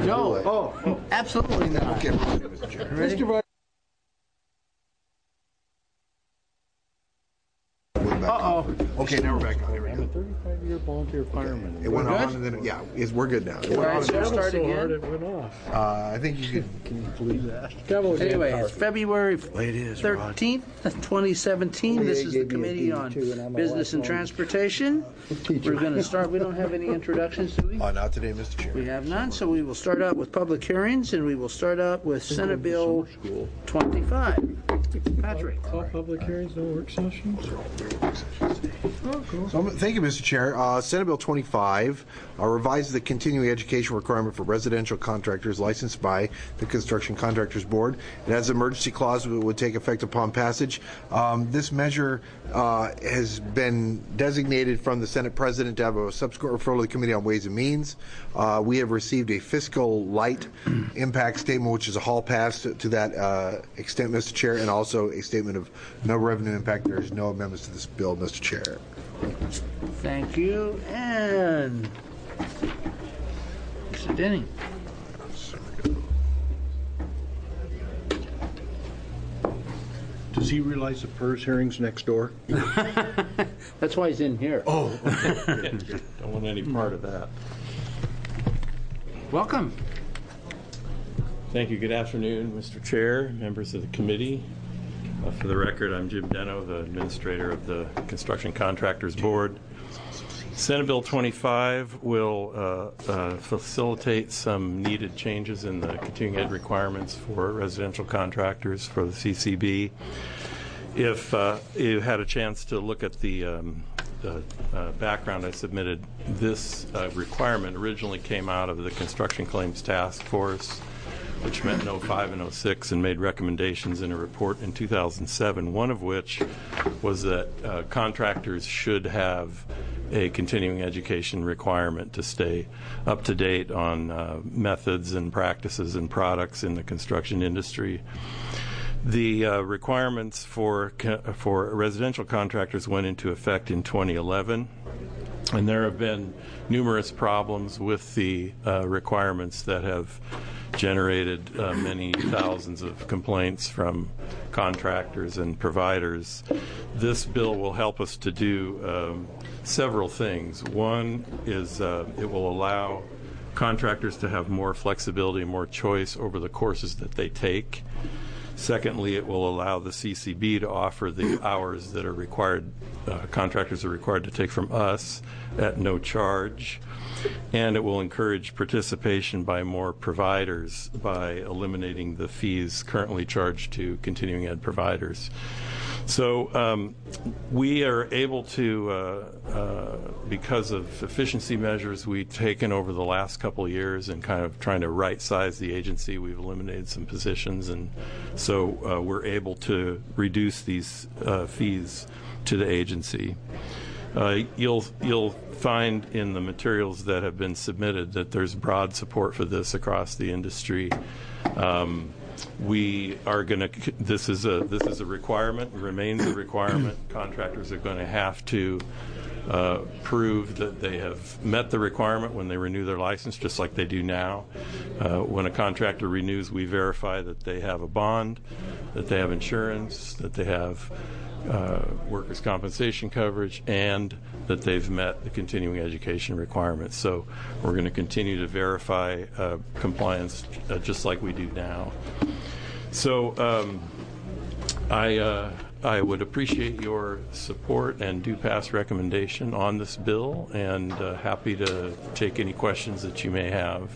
No. do it. Oh, absolutely not. Okay, Mr. Chair. Ready? Move back Uh-oh. on. Okay, now we're back on. There we I'm a go. 35-year volunteer fireman. It went We're on, good? and then we're good now. It All went right, on. so start so hard again. it went off. I think you could. Can you believe that? Gavel again, Anyway, Howard. it's February Way it is, Rod. 13th, 2017. This is the Committee on Business and Transportation. We're going to start. We don't have any introductions, do we? Not today, Mr. Chair. We have none, so we will start out with public hearings, and we will start out with Senate Bill 25. Patrick. All public hearings, no work sessions? So, thank you, Mr. Chair. Senate Bill 25 revises the continuing education requirement for residential contractors licensed by the Construction Contractors Board. It has an emergency clause that would take effect upon passage. This measure has been designated from the Senate President to have a subsequent referral to the Committee on Ways and Means. We have received a fiscal light impact statement, which is a hall pass to that extent, Mr. Chair, and also a statement of no revenue impact. There is no amendments to this bill, Mr. Chair. Thank you. And Mr. Denning. Does he realize the PERS hearing's next door? That's why he's in here. Oh. Don't want any part of that. Welcome. Thank you. Good afternoon, Mr. Chair, members of the committee. For the record, I'm Jim Deno, the administrator of the Construction Contractors Board. Senate Bill 25 will facilitate some needed changes in the continuing ed requirements for residential contractors for the CCB. If you had a chance to look at the background I submitted, this requirement originally came out of the Construction Claims Task Force, which met in 05 and 06 and made recommendations in a report in 2007, one of which was that contractors should have a continuing education requirement to stay up to date on methods and practices and products in the construction industry. The requirements for residential contractors went into effect in 2011, and there have been numerous problems with the requirements that have generated many thousands of complaints from contractors and providers. This bill will help us to do several things. One is it will allow contractors to have more flexibility and more choice over the courses that they take. Secondly, it will allow the CCB to offer the hours that are required, contractors are required to take from us at no charge. And it will encourage participation by more providers by eliminating the fees currently charged to continuing ed providers. So we are able to, because of efficiency measures we've taken over the last couple of years and kind of trying to right-size the agency, we've eliminated some positions, and so we're able to reduce these fees to the agency. You'll find in the materials that have been submitted that there's broad support for this across the industry. We are going to. This is a requirement. It remains a requirement. Contractors are going to have to prove that they have met the requirement when they renew their license, just like they do now. When a contractor renews, we verify that they have a bond, that they have insurance, that they have workers' compensation coverage, and that they've met the continuing education requirements. So we're going to continue to verify compliance just like we do now. So I would appreciate your support and do pass recommendation on this bill, and happy to take any questions that you may have.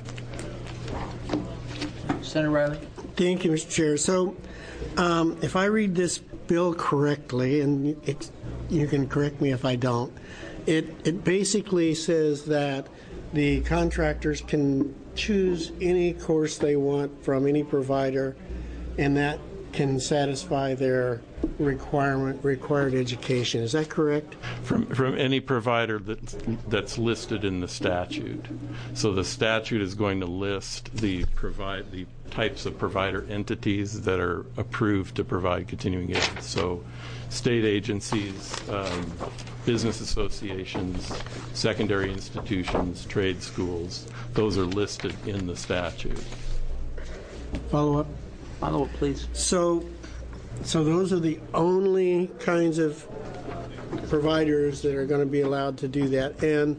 Senator Riley. Thank you, Mr. Chair. So if I read this bill correctly, and you can correct me if I don't, it basically says that the contractors can choose any course they want from any provider, and that can satisfy their required education. Is that correct? From any provider that's listed in the statute. So the statute is going to list the types of provider entities that are approved to provide continuing ed. So state agencies, business associations, secondary institutions, trade schools, those are listed in the statute. Follow up? Follow up, please. So those are the only kinds of providers that are going to be allowed to do that,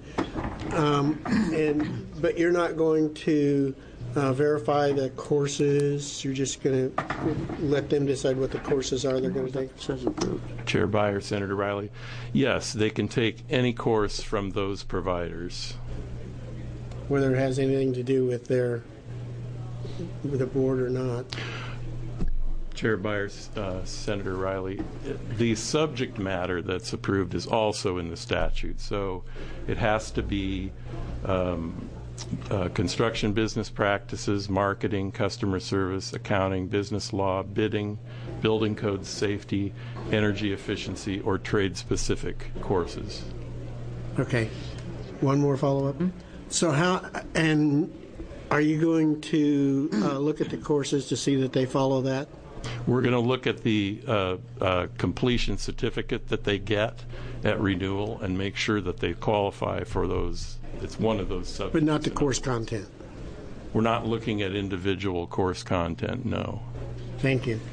but you're not going to verify the courses. You're just going to let them decide what the courses are they're going to take. Chair Byer, Senator Riley, yes, they can take any course from those providers, whether it has anything to do with the board or not. Chair Byers, Senator Riley, the subject matter that's approved is also in the statute. So it has to be construction business practices, marketing, customer service, accounting, business law, bidding, building codes, safety, energy efficiency, or trade-specific courses. Okay. One more follow-up. So are you going to look at the courses to see that they follow that? We're going to look at the completion certificate that they get at renewal and make sure that they qualify for those. It's one of those subjects. But not the course content? We're not looking at individual course content, no. Thank you.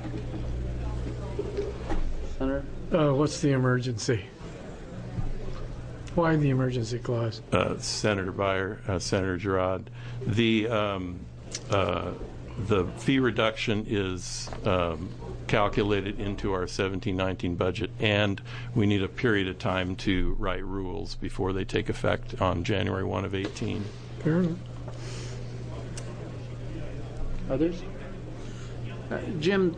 Senator? What's the emergency? Why the emergency clause? Senator Byer, Senator Girard, the fee reduction is calculated into our 17-19 budget, and we need a period of time to write rules before they take effect on January 1 of 18. Fair enough. Others? Jim,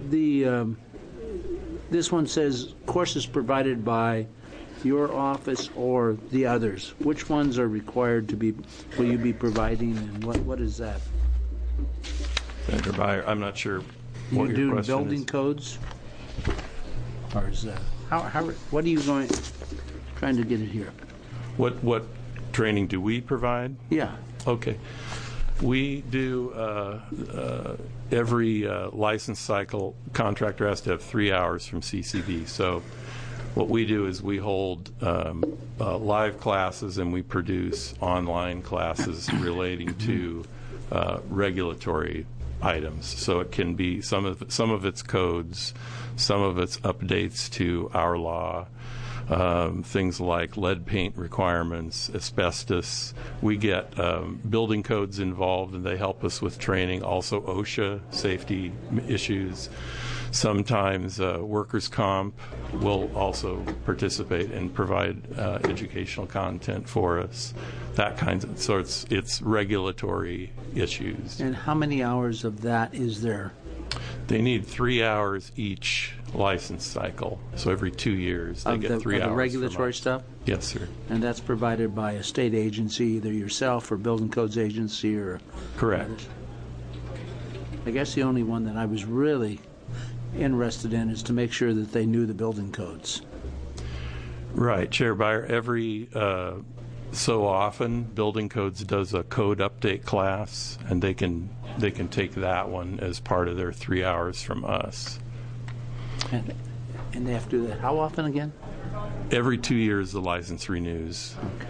this one says courses provided by your office or the others. Which ones are required to be, will you be providing, and what is that? Senator Byer, I'm not sure what your question is. Building codes? Or is that, what are you trying to get it here? What training do we provide? Yeah. Okay. We do, every license cycle, contractor has to have 3 hours from CCB. So what we do is we hold live classes and we produce online classes relating to regulatory items. So it can be some of its codes, some of its updates to our law, things like lead paint requirements, asbestos. We get building codes involved, and they help us with training. Also OSHA safety issues. Sometimes workers' comp will also participate and provide educational content for us. That kind of, so it's regulatory issues. And how many hours of that is there? They need 3 hours each license cycle. So every 2 years they get 3 hours. Of the regulatory stuff? Yes, sir. And that's provided by a state agency, either yourself or Building Codes Agency or... Correct. I guess the only one that I was really interested in is to make sure that they knew the building codes. Right. Chair Byer, every so often Building Codes does a code update class, and they can take that one as part of their 3 hours from us. And they have to do that how often again? Every 2 years the license renews. Okay.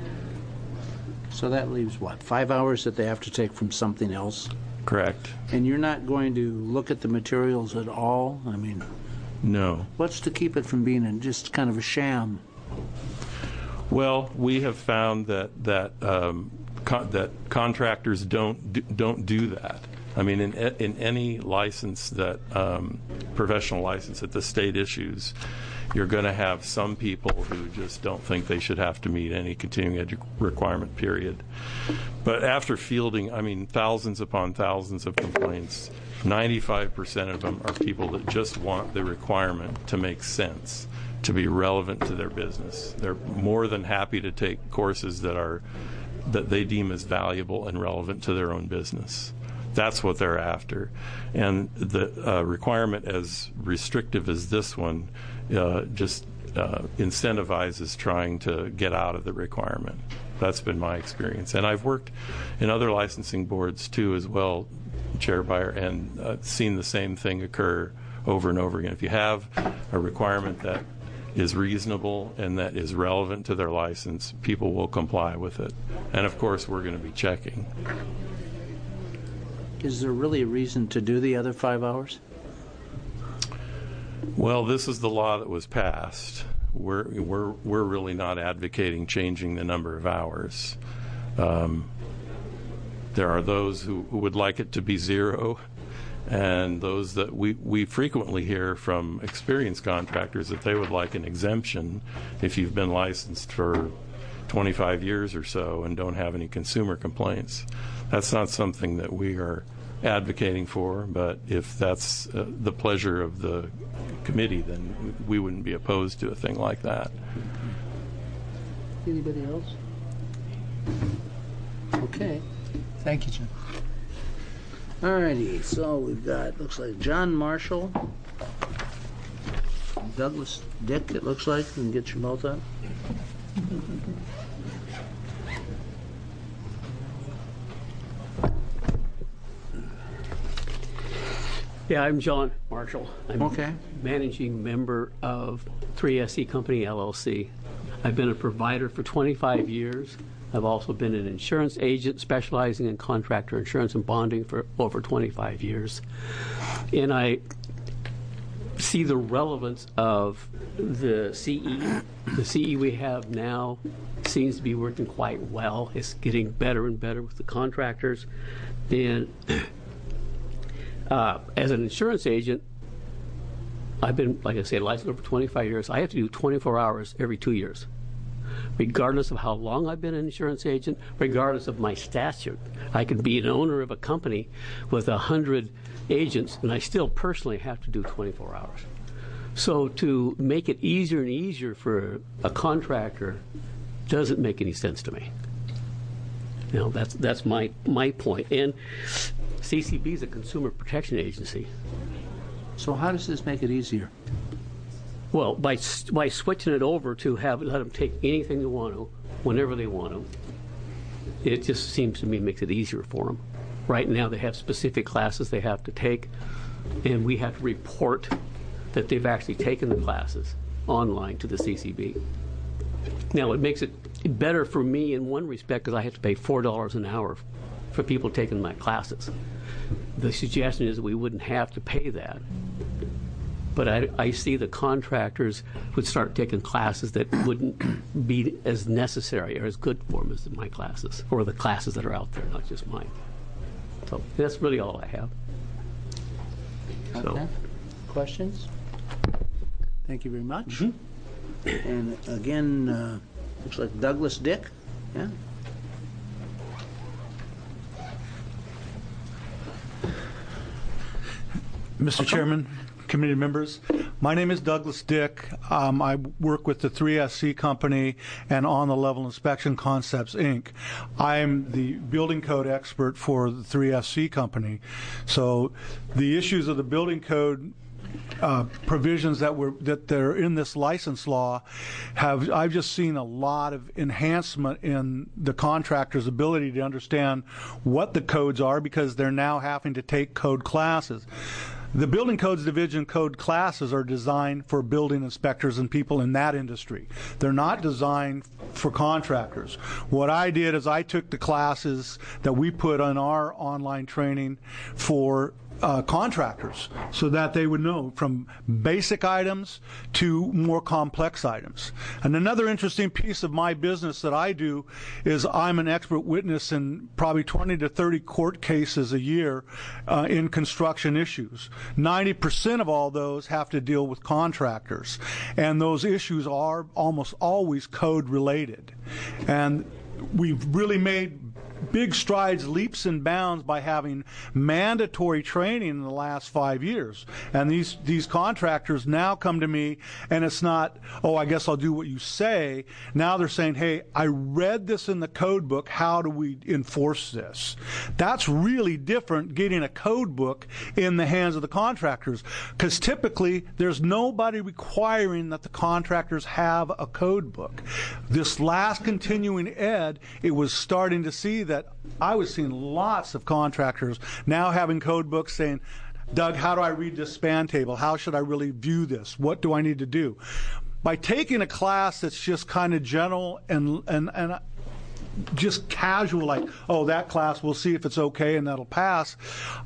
So that leaves what, 5 hours that they have to take from something else? Correct. And you're not going to look at the materials at all? I mean, no. What's to keep it from being just kind of a sham? Well, we have found that contractors don't do that. I mean, in any license that professional license that the state issues, you're going to have some people who just don't think they should have to meet any continuing ed requirement, period. But after fielding, I mean, thousands upon thousands of complaints, 95% of them are people that just want the requirement to make sense, to be relevant to their business. They're more than happy to take courses that they deem as valuable and relevant to their own business. That's what they're after. And the requirement as restrictive as this one just incentivizes trying to get out of the requirement. That's been my experience. And I've worked in other licensing boards too as well, Chair Beyer, and seen the same thing occur over and over again. If you have a requirement that is reasonable and that is relevant to their license, people will comply with it. And of course, we're going to be checking. Is there really a reason to do the other 5 hours? Well, this is the law that was passed. We're really not advocating changing the number of hours. There are those who would like it to be 0, and those that we frequently hear from experienced contractors that they would like an exemption if you've been licensed for 25 years or so and don't have any consumer complaints. That's not something that we are advocating for, but if that's the pleasure of the committee, then we wouldn't be opposed to a thing like that. Anybody else? Okay. Thank you, Jim. All righty, so we've got, looks like John Marshall, Douglas Dick, it looks like. You can get your mouth up. Yeah, I'm John Marshall. I'm Okay. managing member of 3SE Company, LLC. I've been a provider for 25 years. I've also been an insurance agent specializing in contractor insurance and bonding for over 25 years. And I see the relevance of the CE. The CE we have now seems to be working quite well. It's getting better and better with the contractors. And as an insurance agent, I've been, like I say, licensed over 25 years. I have to do 24 hours every 2 years, regardless of how long I've been an insurance agent, regardless of my statute. I can be an owner of a company with 100 agents, and I still personally have to do 24 hours. So to make it easier and easier for a contractor doesn't make any sense to me. You know, that's my point. And CCB is a consumer protection agency. So how does this make it easier? Well, by switching it over to let them take anything they want to, whenever they want to, it just seems to me makes it easier for them. Right now they have specific classes they have to take, and we have to report that they've actually taken the classes online to the CCB. Now, it makes it better for me in one respect because I have to pay $4 an hour for people taking my classes. The suggestion is that we wouldn't have to pay that. But I see the contractors would start taking classes that wouldn't be as necessary or as good for them as my classes, or the classes that are out there, not just mine. So that's really all I have. Okay. Questions? Thank you very much. And again, looks like Douglas Dick. Yeah. Mr. Chairman, committee members, my name is Douglas Dick. I work with the 3SC Company and On the Level Inspection Concepts, Inc. I am the building code expert for the 3SC Company. So the issues of the building code provisions that are in this license law I've just seen a lot of enhancement in the contractor's ability to understand what the codes are, because they're now having to take code classes. The Building Codes Division code classes are designed for building inspectors and people in that industry. They're not designed for contractors. What I did is I took the classes that we put on our online training for contractors, so that they would know from basic items to more complex items. And another interesting piece of my business that I do is I'm an expert witness in probably 20 to 30 court cases a year in construction issues. 90% of all those have to deal with contractors, and those issues are almost always code related. And we've really made big strides, leaps and bounds by having mandatory training in the last 5 years. And these contractors now come to me, and it's not, oh, I guess I'll do what you say. Now they're saying, hey, I read this in the code book. How do we enforce this? That's really different, getting a code book in the hands of the contractors, because typically there's nobody requiring that the contractors have a code book. This last continuing ed, it was starting to see that I was seeing lots of contractors now having code books saying, Doug, how do I read this span table? How should I really view this? What do I need to do? By taking a class that's just kind of general and just casual, like, oh, that class, we'll see if it's okay and that'll pass.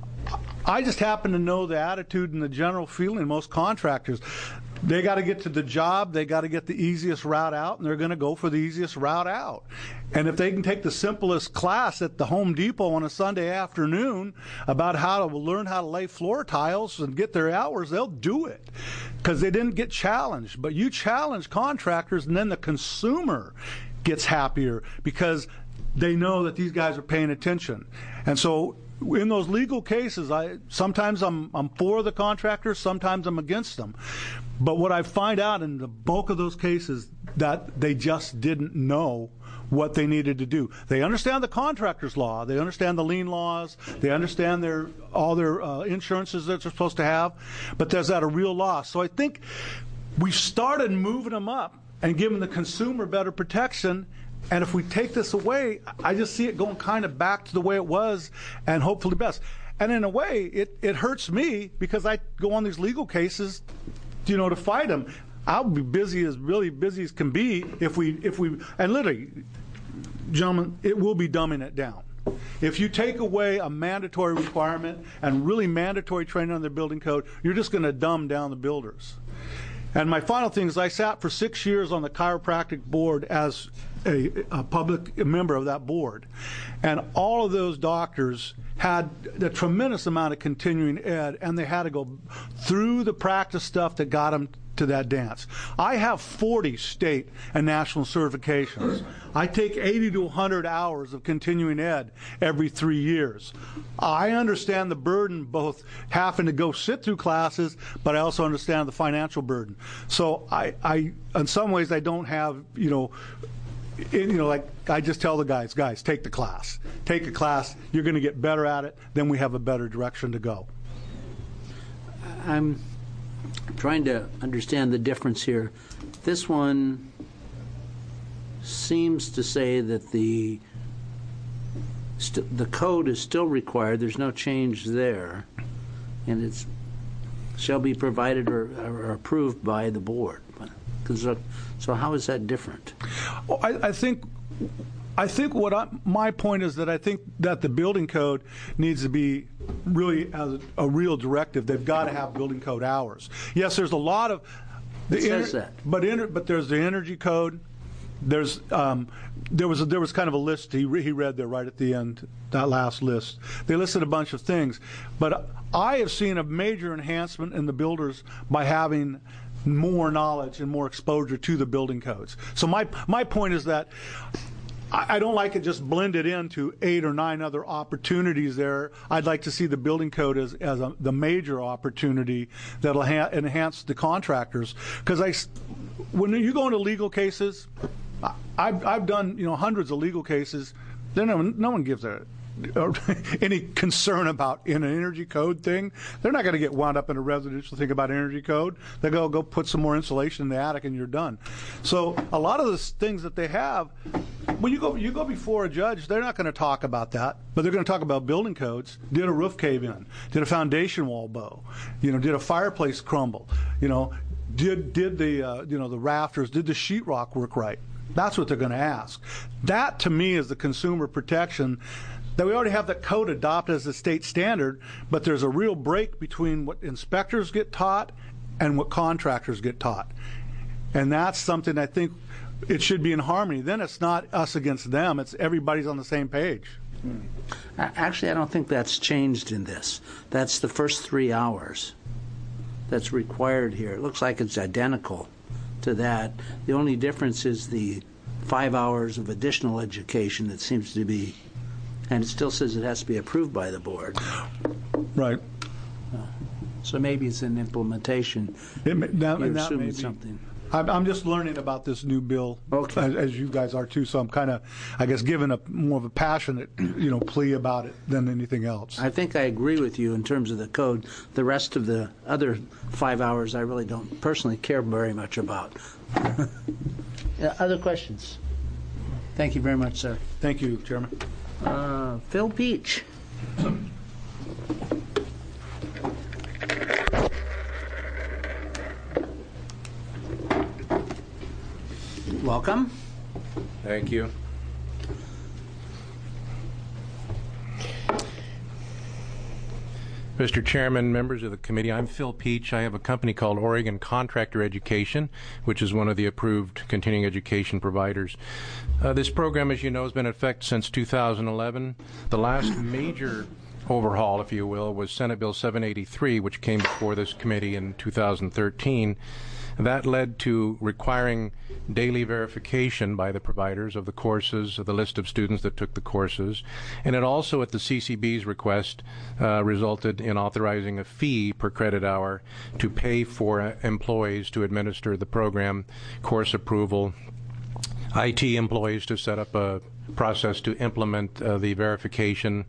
I just happen to know the attitude and the general feeling of most contractors. They got to get to the job, they got to get the easiest route out, and they're going to go for the easiest route out. And if they can take the simplest class at the Home Depot on a Sunday afternoon about how to learn how to lay floor tiles and get their hours, they'll do it because they didn't get challenged. But you challenge contractors, and then the consumer gets happier because they know that these guys are paying attention. And so in those legal cases, sometimes I'm for the contractors, sometimes I'm against them. But what I find out in the bulk of those cases, that they just didn't know what they needed to do. They understand the contractor's law, they understand the lien laws, they understand all their insurances that they're supposed to have, but there's that a real loss. So I think we've started moving them up and giving the consumer better protection. And if we take this away, I just see it going kind of back to the way it was, and hopefully best. And in a way, it hurts me because I go on these legal cases, to fight them. I'll be really busy as can be if we, and literally, gentlemen, it will be dumbing it down. If you take away a mandatory requirement and really mandatory training on the building code, you're just going to dumb down the builders. And my final thing is I sat for 6 years on the chiropractic board as a public member of that board. And all of those doctors had a tremendous amount of continuing ed, and they had to go through the practice stuff that got them to that dance. I have 40 state and national certifications. I take 80 to 100 hours of continuing ed every 3 years. I understand the burden, both having to go sit through classes, but I also understand the financial burden. So I in some ways, I don't have, like I just tell the guys, take the class. Take a class, you're going to get better at it, then we have a better direction to go. I'm trying to understand the difference here. This one seems to say that the code is still required. There's no change there, and it shall be provided or approved by the board. So how is that different? Well, I think my point is that I think that the building code needs to be really as a real directive. They've got to have building code hours. Yes, there's a lot of it says that, but there's the energy code. There was kind of a list he read there right at the end, that last list. They listed a bunch of things, but I have seen a major enhancement in the builders by having more knowledge and more exposure to the building codes. So my point is that I don't like it just blended into 8 or 9 other opportunities there. I'd like to see the building code as the major opportunity that'll enhance the contractors. Because when you go into legal cases, I've done hundreds of legal cases. Then no one gives any concern about in an energy code thing. They're not going to get wound up in a residential thing about energy code. They go put some more insulation in the attic and you're done. So a lot of the things that they have, when you go before a judge, they're not going to talk about that, but they're going to talk about building codes. Did a roof cave in? Did a foundation wall bow? Did a fireplace crumble? Did the rafters? Did the sheetrock work right? That's what they're going to ask. That to me is the consumer protection. That we already have the code adopted as a state standard, but there's a real break between what inspectors get taught and what contractors get taught. And that's something I think it should be in harmony. Then it's not us against them, it's everybody's on the same page. Actually, I don't think that's changed in this. That's the first 3 hours that's required here. It looks like it's identical to that. The only difference is the 5 hours of additional education that seems to be And it still says it has to be approved by the board. Right. So maybe it's an implementation. And that You're may assuming be. something. I'm just learning about this new bill, Okay. as you guys are too. So I'm kind of, I guess, giving more of a passionate, plea about it than anything else. I think I agree with you in terms of the code. The rest of the other 5 hours, I really don't personally care very much about. Other questions? Thank you very much, sir. Thank you, Chairman. Phil Peach. Welcome. Thank you. Mr. Chairman, members of the committee, I'm Phil Peach. I have a company called Oregon Contractor Education, which is one of the approved continuing education providers. This program, as you know, has been in effect since 2011. The last major overhaul, if you will, was Senate Bill 783, which came before this committee in 2013. That led to requiring daily verification by the providers of the courses, of the list of students that took the courses. And it also, at the CCB's request, resulted in authorizing a fee per credit hour to pay for employees to administer the program, course approval, IT employees to set up a process to implement the verification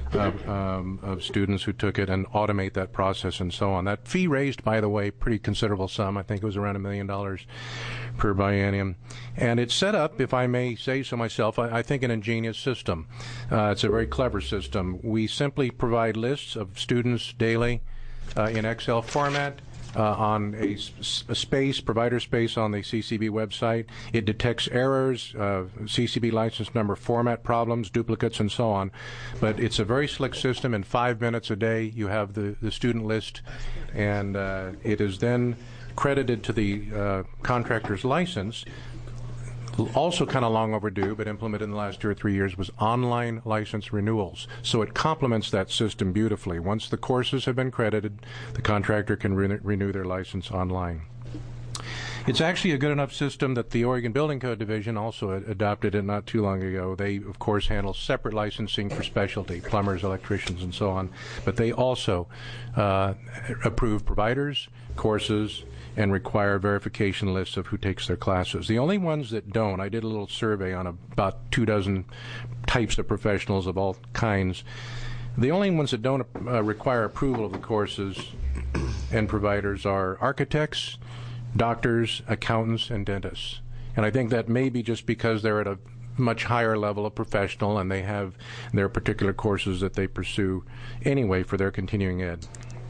of students who took it and automate that process and so on. That fee raised, by the way, pretty considerable sum. I think it was around $1 million per biennium. And it's set up, if I may say so myself, I think an ingenious system. It's a very clever system. We simply provide lists of students daily in Excel format, on a space, provider space on the CCB website. It detects errors, CCB license number format problems, duplicates, and so on. But it's a very slick system. In 5 minutes a day, you have the student list, and it is then credited to the contractor's license. Also kind of long overdue, but implemented in the last 2 or 3 years, was online license renewals. So it complements that system beautifully. Once the courses have been credited, the contractor can renew their license online. It's actually a good enough system that the Oregon Building Code Division also adopted it not too long ago. They, of course, handle separate licensing for specialty, plumbers, electricians, and so on. But they also approve providers, courses, and require verification lists of who takes their classes. The only ones that don't, I did a little survey on about 24 types of professionals of all kinds. The only ones that don't require approval of the courses and providers are architects, doctors, accountants, and dentists. And I think that may be just because they're at a much higher level of professional and they have their particular courses that they pursue anyway for their continuing ed.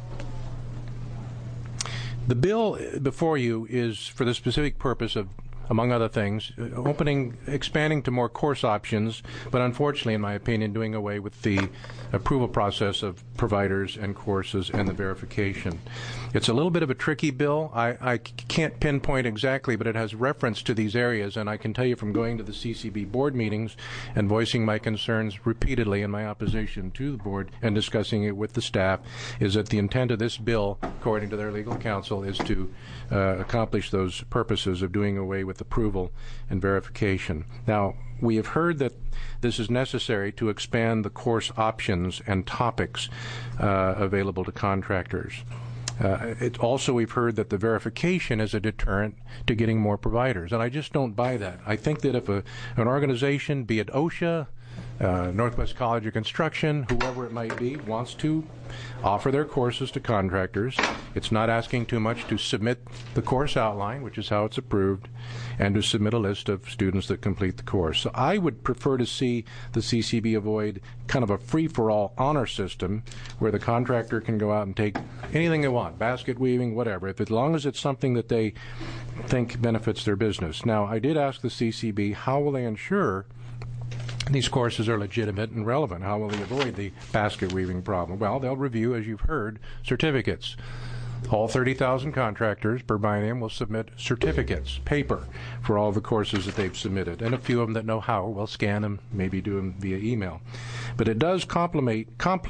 The bill before you is for the specific purpose of, among other things, expanding to more course options, but unfortunately, in my opinion, doing away with the approval process of providers and courses and the verification. It's a little bit of a tricky bill. I can't pinpoint exactly, but it has reference to these areas, and I can tell you from going to the CCB board meetings and voicing my concerns repeatedly in my opposition to the board and discussing it with the staff, is that the intent of this bill, according to their legal counsel, is to accomplish those purposes of doing away with approval and verification. Now, we have heard that this is necessary to expand the course options and topics available to contractors. We've heard that the verification is a deterrent to getting more providers, and I just don't buy that. I think that if an organization, be it OSHA, Northwest College of Construction, whoever it might be, wants to offer their courses to contractors, it's not asking too much to submit the course outline, which is how it's approved, and to submit a list of students that complete the course. So I would prefer to see the CCB avoid kind of a free-for-all honor system where the contractor can go out and take anything they want, basket weaving, whatever, as long as it's something that they think benefits their business. Now, I did ask the CCB, how will they ensure these courses are legitimate and relevant? How will they avoid the basket weaving problem? Well, they'll review, as you've heard, certificates. All 30,000 contractors per biennium will submit certificates, paper, for all the courses that they've submitted. And a few of them that know how will scan them, maybe do them via email. But it does complicate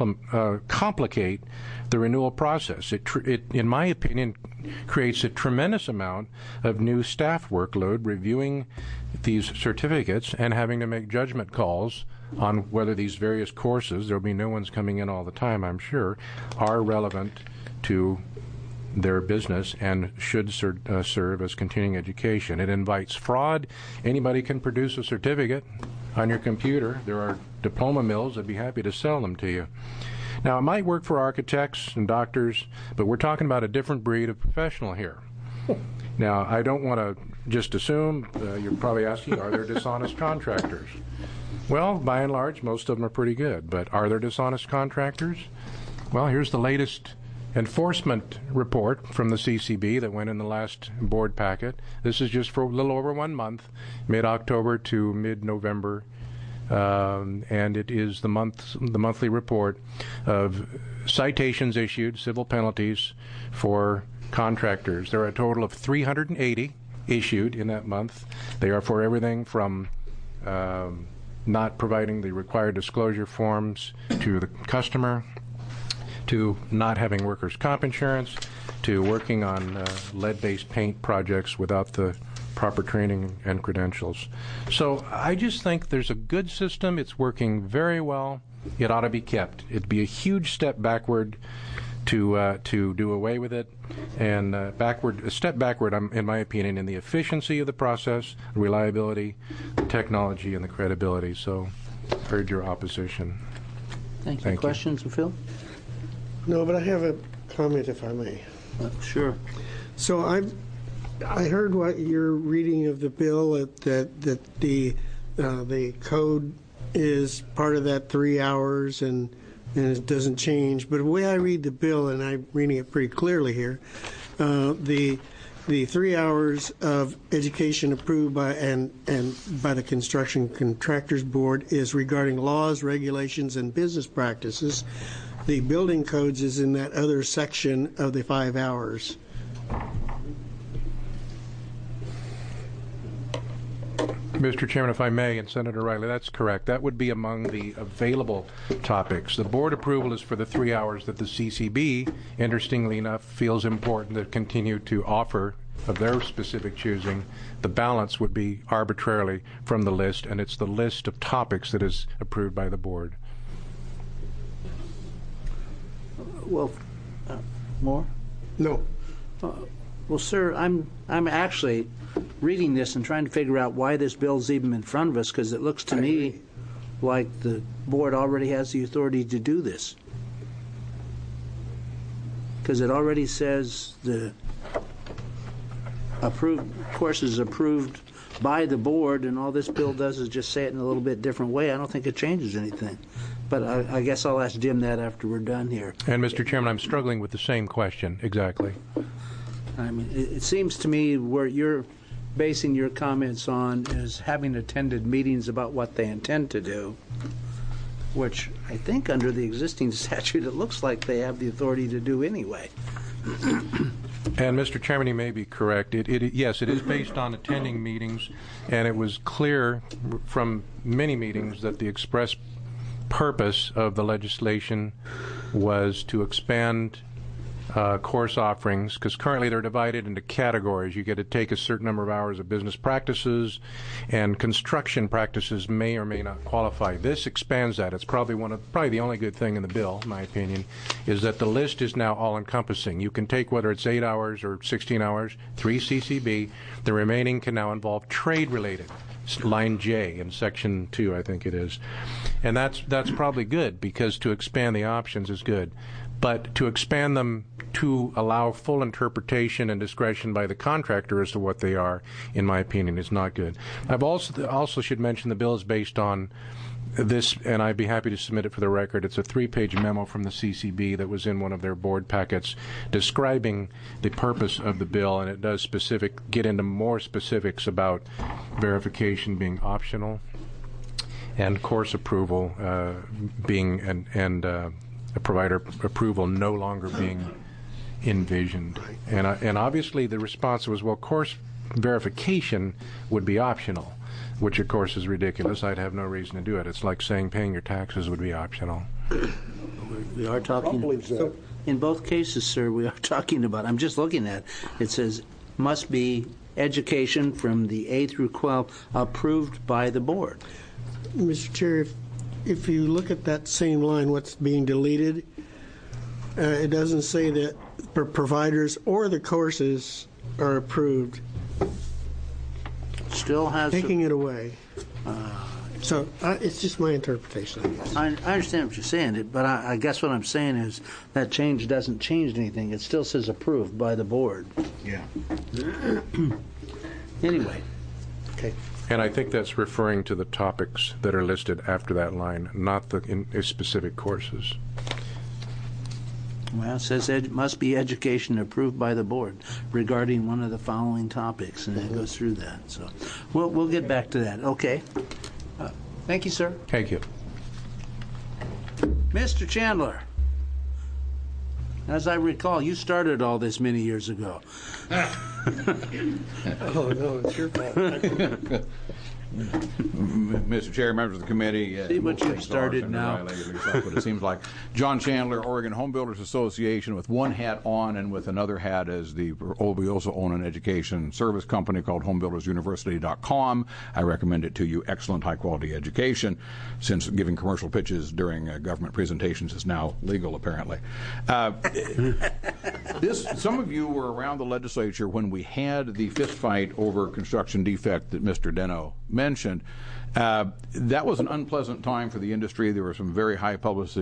the renewal process. It, in my opinion, creates a tremendous amount of new staff workload reviewing these certificates and having to make judgment calls on whether these various courses, there'll be new ones coming in all the time, I'm sure, are relevant to their business and should serve as continuing education. It invites fraud. Anybody can produce a certificate on your computer. There are diploma mills that'd be happy to sell them to you. Now, it might work for architects and doctors, but we're talking about a different breed of professional here. Now, I don't want to just assume, you're probably asking, are there dishonest contractors? Well, by and large, most of them are pretty good, but are there dishonest contractors? Well, here's the latest enforcement report from the CCB that went in the last board packet. This is just for a little over 1 month, mid-October to mid-November, and it is the monthly report of citations issued, civil penalties for contractors. There are a total of 380 issued in that month. They are for everything from not providing the required disclosure forms to the customer, to not having workers' comp insurance, to working on lead-based paint projects without the proper training and credentials. So I just think there's a good system. It's working very well. It ought to be kept. It'd be a huge step backward to do away with it, and a step backward, in my opinion, in the efficiency of the process, reliability, the technology, and the credibility. So urge your opposition. Thank you. Thank you. Questions, Phil? No, but I have a comment, if I may. Sure. So I heard what your reading of the bill, that the code is part of that 3 hours and it doesn't change. But the way I read the bill, and I'm reading it pretty clearly here, the 3 hours of education approved by by the Construction Contractors Board is regarding laws, regulations, and business practices. The building codes is in that other section of the 5 hours. Mr. Chairman, if I may, and Senator Riley, that's correct. That would be among the available topics. The board approval is for the 3 hours that the CCB, interestingly enough, feels important to continue to offer of their specific choosing. The balance would be arbitrarily from the list, and it's the list of topics that is approved by the board. Well, more? No. Well, sir, I'm actually reading this and trying to figure out why this bill's even in front of us, because it looks to me like the board already has the authority to do this. Because it already says the approved courses approved by the board, and all this bill does is just say it in a little bit different way. I don't think it changes anything. But I guess I'll ask Jim that after we're done here. And, Mr. Chairman, I'm struggling with the same question, exactly. I mean, it seems to me where you're basing your comments on is having attended meetings about what they intend to do, which I think under the existing statute it looks like they have the authority to do anyway. And, Mr. Chairman, you may be correct. Yes, it is based on attending meetings, and it was clear from many meetings that the express purpose of the legislation was to expand course offerings, because currently they're divided into categories. You get to take a certain number of hours of business practices, and construction practices may or may not qualify. This expands that. It's probably the only good thing in the bill, in my opinion, is that the list is now all-encompassing. You can take whether it's 8 hours or 16 hours, 3 CCB. The remaining can now involve trade-related. Line J in Section 2, I think it is. And that's probably good, because to expand the options is good. But to expand them to allow full interpretation and discretion by the contractor as to what they are, in my opinion, is not good. I've also should mention the bill is based on this, and I'd be happy to submit it for the record. It's a 3-page memo from the CCB that was in one of their board packets describing the purpose of the bill, and it does get into more specifics about verification being optional and course approval being and a provider approval no longer being envisioned. And obviously the response was, well, course verification would be optional, which of course is ridiculous. I'd have no reason to do it. It's like saying paying your taxes would be optional. We are talking, in both cases, sir, we are talking about, I'm just looking at, it says must be education from the A through 12 approved by the board. Mr. Chair, if you look at that same line, what's being deleted, it doesn't say that providers or the courses are approved. Still has taking it away. So it's just my interpretation, I guess. I understand what you're saying, but I guess what I'm saying is that change doesn't change anything. It still says approved by the board. Yeah. Anyway. Okay. And I think that's referring to the topics that are listed after that line, not the specific courses. Well, it says it must be education approved by the board regarding one of the following topics, and it goes through that. So we'll get back to that. Okay. Thank you, sir. Thank you. Mr. Chandler, as I recall, you started all this many years ago. Oh, no, it's your fault. Mr. Chair, members of the committee. See what you've started now. What it seems like. John Chandler, Oregon Home Builders Association, with one hat on and with another hat as we also own an education service company called homebuildersuniversity.com. I recommend it to you. Excellent, high-quality education, since giving commercial pitches during government presentations is now legal, apparently. Some of you were around the legislature when we had the fist fight over construction defect that Mr. Deno mentioned. That was an unpleasant time for the industry. There were some very highly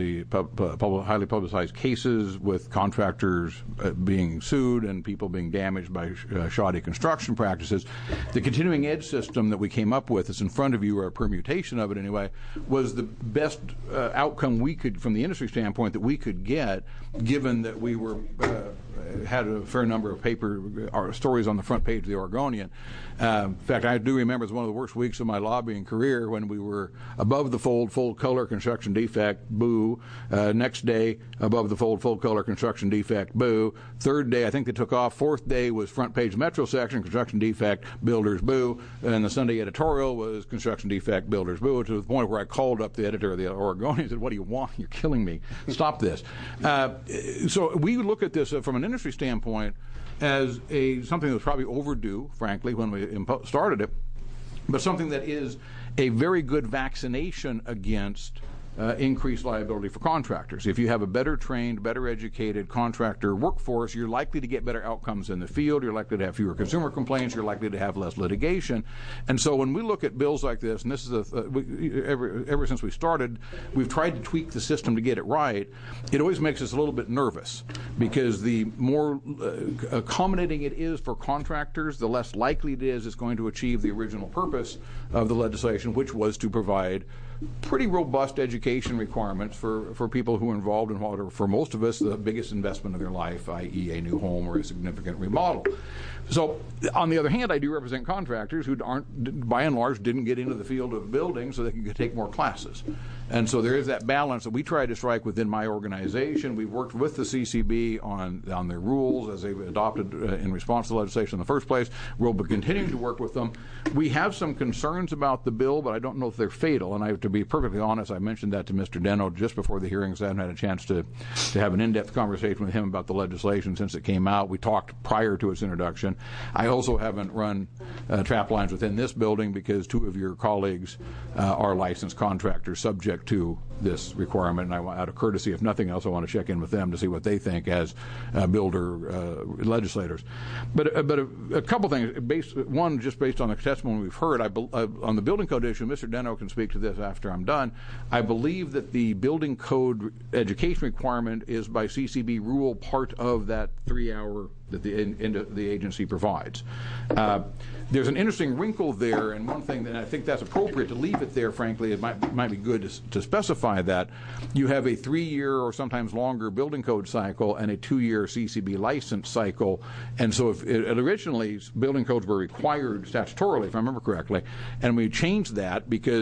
publicized cases with contractors being sued and people being damaged by shoddy construction practices. The continuing ed system that we came up with, is in front of you, or a permutation of it anyway, was the best outcome we could, from the industry standpoint, that we could get, given that we were had a fair number of stories on the front page of the Oregonian. In fact, I do remember it was one of the worst weeks of my lobbying career when we were above the fold, full color, construction defect, boo. Next day, above the fold, full color, construction defect, boo. Third day, I think they took off. Fourth day was front page metro section, construction defect, builders, boo. And the Sunday editorial was construction defect, builders, boo, to the point where I called up the editor of the Oregonian and said, "What do you want? You're killing me. Stop this." So we look at this from an industry standpoint as something that was probably overdue, frankly, when we started it, but something that is a very good vaccination against increased liability for contractors. If you have a better trained, better educated contractor workforce, you're likely to get better outcomes in the field, you're likely to have fewer consumer complaints, you're likely to have less litigation. And so when we look at bills like this, and this is ever since we started, we've tried to tweak the system to get it right. It always makes us a little bit nervous, because the more accommodating it is for contractors, the less likely it is it's going to achieve the original purpose of the legislation, which was to provide pretty robust education requirements for people who are involved in what are, for most of us, the biggest investment of their life, i.e. a new home or a significant remodel. So, on the other hand, I do represent contractors who by and large, didn't get into the field of building so they can take more classes. And so there is that balance that we try to strike within my organization. We've worked with the CCB on their rules as they've adopted in response to legislation in the first place. We'll be continuing to work with them. We have some concerns about the bill, but I don't know if they're fatal. And I have to be perfectly honest, I mentioned that to Mr. Deno just before the hearings. I haven't had a chance to have an in-depth conversation with him about the legislation since it came out. We talked prior to its introduction. I also haven't run trap lines within this building because two of your colleagues are licensed contractors subject to this requirement, and out of courtesy, if nothing else, I want to check in with them to see what they think as builder legislators. But a couple things. One, just based on the testimony we've heard, on the building code issue, Mr. Deno can speak to this after I'm done. I believe that the building code education requirement is by CCB rule part of that 3-hour that the agency provides. There's an interesting wrinkle there, and one thing that I think that's appropriate to leave it there, frankly, it might be good to specify that. You have a 3-year or sometimes longer building code cycle and a 2-year CCB license cycle. And so originally building codes were required statutorily, if I remember correctly, and we changed that because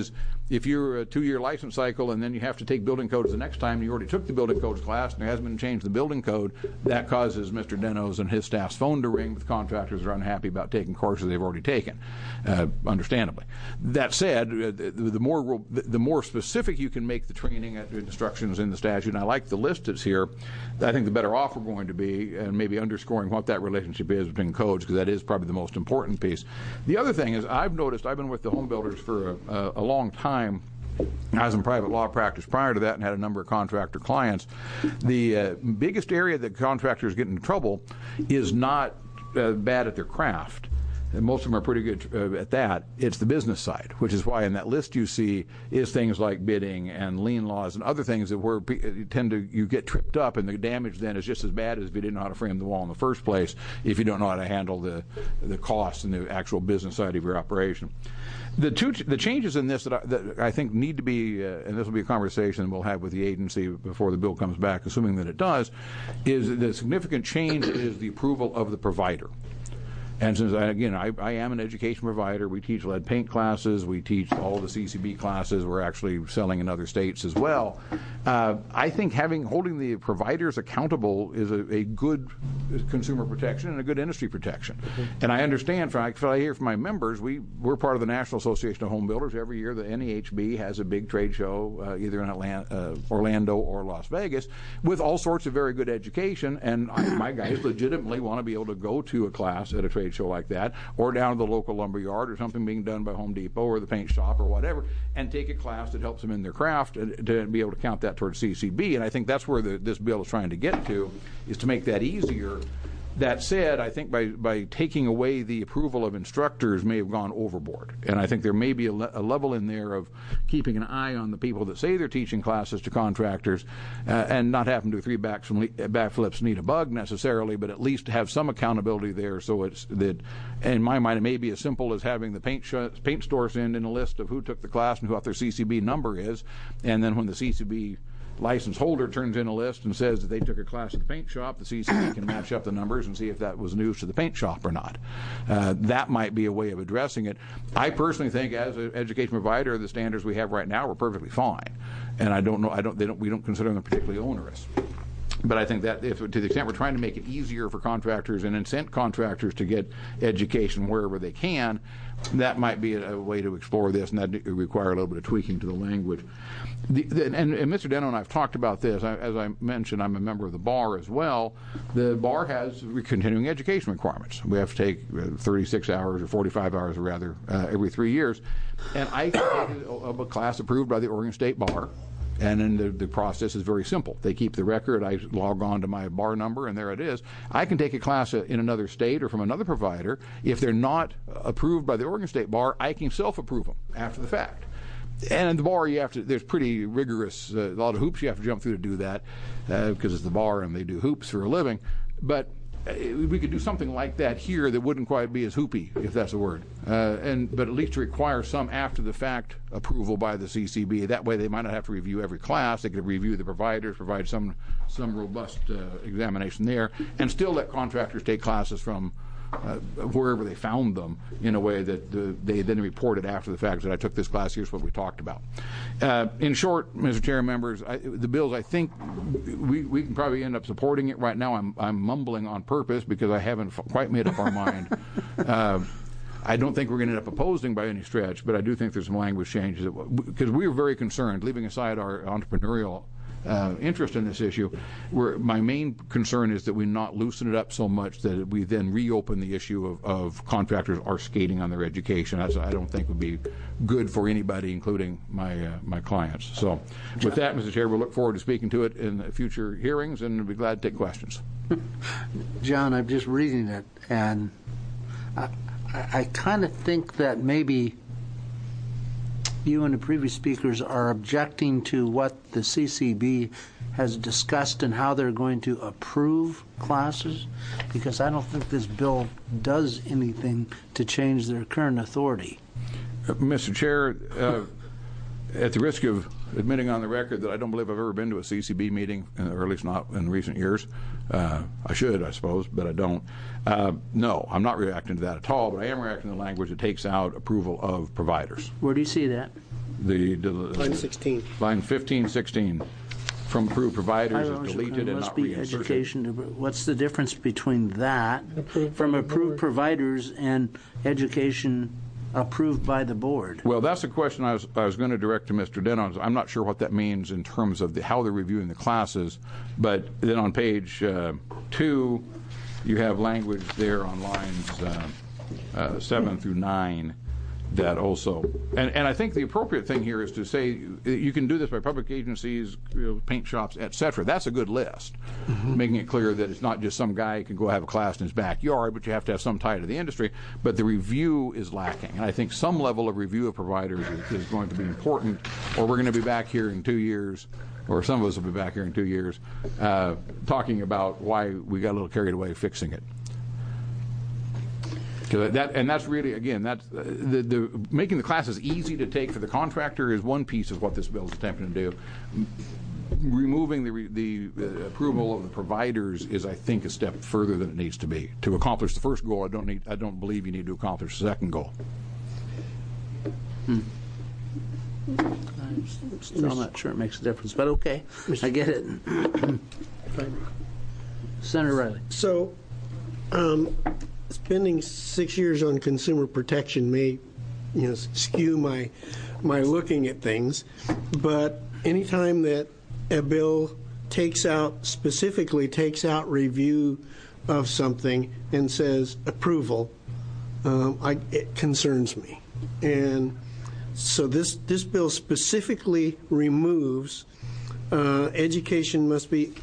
if you're a 2-year license cycle and then you have to take building codes the next time, and you already took the building codes class and there hasn't been changed the building code, that causes Mr. Deno's and his staff's phone to ring with contractors who are unhappy about taking courses they've already taken, understandably. That said, the more specific you can make the training instructions in the statute, and I like the list that's here, I think the better off we're going to be, and maybe underscoring what that relationship is between codes, because that is probably the most important piece. The other thing is, I've noticed, I've been with the home builders for a long time. I was in private law practice prior to that and had a number of contractor clients. The biggest area that contractors get into trouble is not bad at their craft. And most of them are pretty good at that. It's the business side, which is why in that list you see is things like bidding and lien laws and other things that where you get tripped up, and the damage then is just as bad as if you didn't know how to frame the wall in the first place, if you don't know how to handle the costs and the actual business side of your operation. The changes in this that I think need to be, and this will be a conversation we'll have with the agency before the bill comes back, assuming that it does, is the significant change is the approval of the provider. And since, I am an education provider, we teach lead paint classes, we teach all the CCB classes, we're actually selling in other states as well. I think holding the providers accountable is a good consumer protection and a good industry protection. Mm-hmm. And I understand, I hear from my members, we're part of the National Association of Home Builders. Every year the NAHB has a big trade show, either in Orlando or Las Vegas, with all sorts of very good education, and my guys legitimately want to be able to go to a class at a trade show like that, or down to the local lumber yard, or something being done by Home Depot or the paint shop or whatever, and take a class that helps them in their craft to be able to count that towards CCB. And I think that's where this bill is trying to get to, is to make that easier. That said, I think by taking away the approval of instructors may have gone overboard. And I think there may be a level in there of keeping an eye on the people that say they're teaching classes to contractors and not having to do 3 backflips and eat a bug necessarily, but at least have some accountability there, so it's that, in my mind, it may be as simple as having the paint store send in a list of who took the class and what their CCB number is, and then when the CCB license holder turns in a list and says that they took a class at the paint shop, the CCB can match up the numbers and see if that was news to the paint shop or not. That might be a way of addressing it. I personally think, as an education provider, the standards we have right now are perfectly fine, and we don't consider them particularly onerous. But I think that to the extent we're trying to make it easier for contractors and incent contractors to get education wherever they can, that might be a way to explore this, and that would require a little bit of tweaking to the language. And Mr. Deno and I have talked about this. As I mentioned, I'm a member of the bar as well. The bar has continuing education requirements. We have to take 36 hours or 45 hours, rather, every 3 years. And I can take a class approved by the Oregon State Bar. And then the process is very simple. They keep the record. I log on to my bar number, and there it is. I can take a class in another state or from another provider. If they're not approved by the Oregon State Bar, I can self-approve them after the fact. And in the bar, there's pretty rigorous, a lot of hoops you have to jump through to do that, because it's the bar and they do hoops for a living. But we could do something like that here that wouldn't quite be as hoopy, if that's a word, but at least to require some after-the-fact approval by the CCB. That way they might not have to review every class. They could review the providers, provide some robust examination there, and still let contractors take classes from wherever they found them in a way that they then reported after the fact that I took this class, here's what we talked about. In short, Mr. Chair, members, the bills, I think we can probably end up supporting it. Right now I'm mumbling on purpose because I haven't quite made up our mind. I don't think we're going to end up opposing by any stretch, but I do think there's some language changes because we are very concerned, leaving aside our entrepreneurial interest in this issue, where my main concern is that we not loosen it up so much that we then reopen the issue of contractors are skating on their education. I don't think would be good for anybody, including my clients. So with that, Mr. Chair, we'll look forward to speaking to it in future hearings, and we'll be glad to take questions. John, I'm just reading it, and I kind of think that maybe you and the previous speakers are objecting to what the CCB has discussed and how they're going to approve classes, because I don't think this bill does anything to change their current authority. Mr. Chair, at the risk of admitting on the record that I don't believe I've ever been to a CCB meeting, or at least not in recent years. I should, I suppose, but I don't. No, I'm not reacting to that at all, but I am reacting to the language that takes out approval of providers. Where do you see that? Line 16. Line 15, 16, from approved providers is deleted and must not be reinserted. education. What's the difference between that from approved providers and education approved by the board? Well, that's a question I was going to direct to Mr. Denon. I'm not sure what that means in terms of how they're reviewing the classes, but then on page 2, you have language there on lines 7 through 9 that also, and I think the appropriate thing here is to say you can do this by public agencies, paint shops, etc. That's a good list, making it clear that it's not just some guy who can go have a class in his backyard, but you have to have some tie to the industry. But the review is lacking, and I think some level of review of providers is going to be important, or we're going to be back here in 2 years, or some of us will be back here in 2 years, talking about why we got a little carried away fixing it. And that's really, again, that's the making the classes easy to take for the contractor is one piece of what this bill is attempting to do. Removing the approval of the providers is, I think, a step further than it needs to be. To accomplish the first goal, I don't believe you need to accomplish the second goal. I'm still not sure it makes a difference, but okay, I get it. Senator Riley. So, spending 6 years on consumer protection may, skew my looking at things. But anytime that a bill specifically takes out review of something and says approval, it concerns me. And so this bill specifically removes education must be.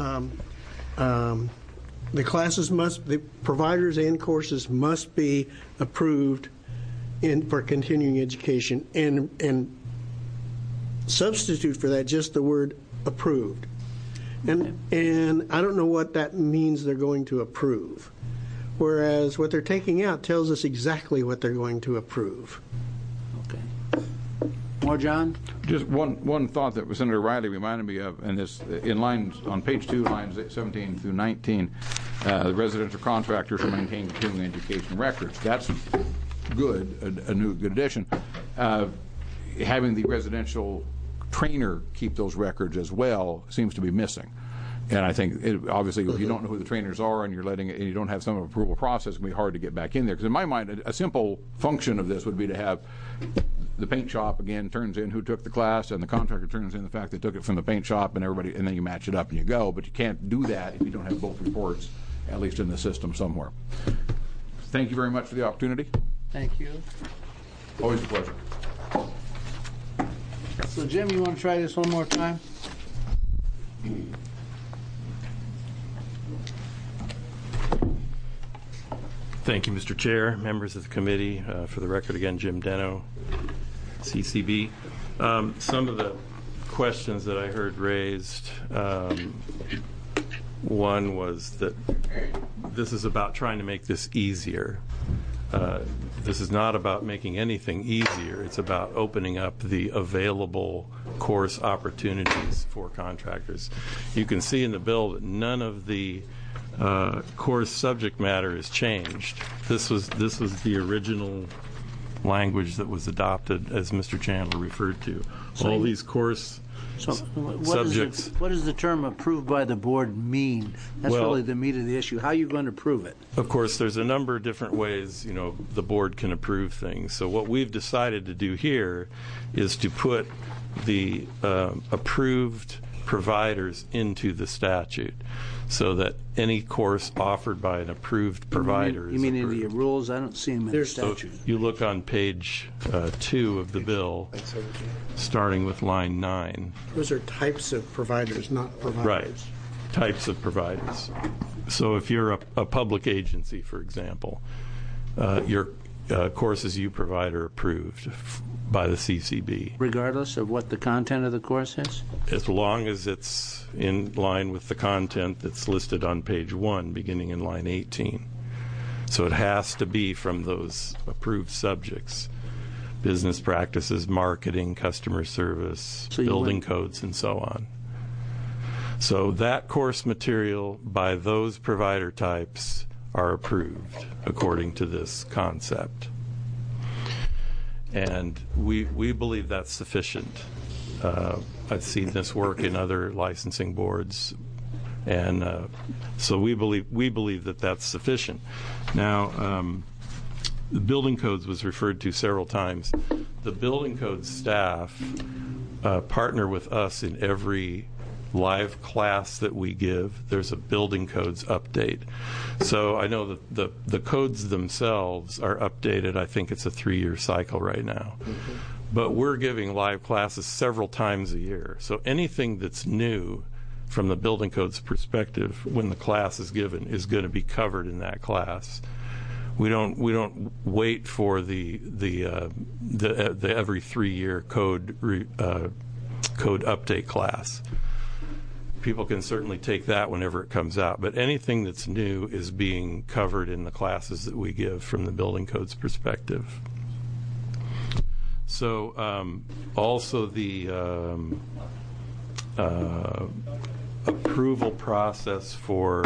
The providers and courses must be approved for continuing education, and substitute for that just the word approved. And I don't know what that means they're going to approve, whereas what they're taking out tells us exactly what they're going to approve. Okay. More, John? Just one thought that Senator Riley reminded me of, and this in lines on page 2, lines 17 through 19, the residential contractors will maintain continuing education records. That's good, a new good addition. Having the residential trainer keep those records as well seems to be missing. And I think, obviously, if you don't know who the trainers are and you don't have some approval process, it can be hard to get back in there. Because in my mind, a simple function of this would be to have the paint shop, again, turns in who took the class, and the contractor turns in the fact they took it from the paint shop, and then you match it up and you go. But you can't do that if you don't have both reports, at least in the system somewhere. Thank you very much for the opportunity. Thank you. Always a pleasure. So, Jim, you want to try this one more time? Thank you, Mr. Chair, members of the committee. For the record, again, Jim Deno, CCB. Some of the questions that I heard raised, one was that this is about trying to make this easier. This is not about making anything easier. It's about opening up the available course opportunities for contractors. You can see in the bill that none of the course subject matter is changed. This was the original language that was adopted, as Mr. Chandler referred to. All these course subjects. What does the term approved by the board mean? That's really the meat of the issue. How are you going to prove it? Of course, there's a number of different ways, the board can approve things. So what we've decided to do here is to put the approved providers into the statute, so that any course offered by an approved provider You mean is approved. in the rules? I don't see them in the statute. So you look on page 2 of the bill, starting with line 9. Those are types of providers, not providers. Right, types of providers. So if you're a public agency, for example, your courses you provide are approved by the CCB. Regardless of what the content of the course is? As long as it's in line with the content that's listed on page 1, beginning in line 18. So it has to be from those approved subjects: business practices, marketing, customer service, building codes, and so on. So that course material by those provider types are approved according to this concept. And we believe that's sufficient. I've seen this work in other licensing boards, and so we believe that that's sufficient. Now, the building codes was referred to several times. The building code staff partner with us in every live class that we give. There's a building codes update. So I know that the codes themselves are updated. I think it's a 3-year cycle right now. Mm-hmm. But we're giving live classes several times a year. So anything that's new from the building codes perspective when the class is given is going to be covered in that class. We don't wait for the every 3-year code update class. People can certainly take that whenever it comes out, but anything that's new is being covered in the classes that we give from the building codes perspective. So also the approval process for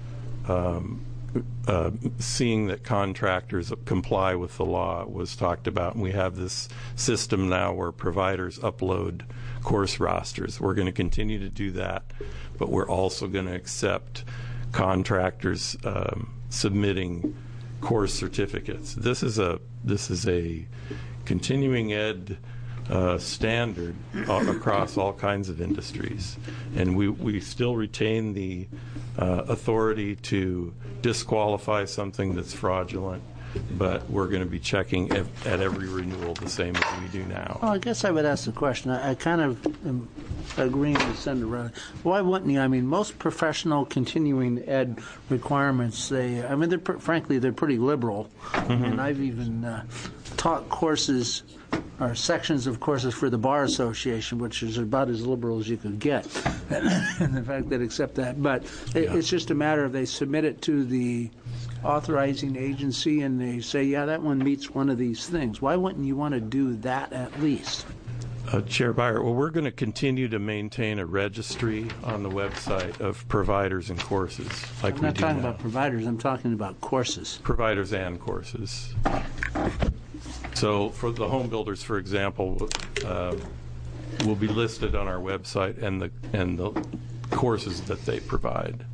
seeing that contractors comply with the law was talked about, and we have this system now where providers upload course rosters. We're going to continue to do that, but we're also going to accept contractors submitting course certificates. This is a continuing ed standard across all kinds of industries, and we still retain the authority to disqualify something that's fraudulent, but we're going to be checking at every renewal the same as we do now. Well, I guess I would ask the question. I kind of am agreeing with Senator Riley. Why wouldn't you? I mean, most professional continuing ed requirements, frankly, they're pretty liberal. Mm-hmm. And I've even taught courses or sections of courses for the Bar Association, which is about as liberal as you could get. And the fact that accept that. But it's just a matter of they submit it to the authorizing agency and they say, yeah, that one meets one of these things. Why wouldn't you want to do that at least? Chair Byer, well, we're going to continue to maintain a registry on the website of providers and courses like we do now. I'm not talking about providers, I'm talking about courses. Providers and courses. So for the home builders, for example, will be listed on our website and the courses that they provide.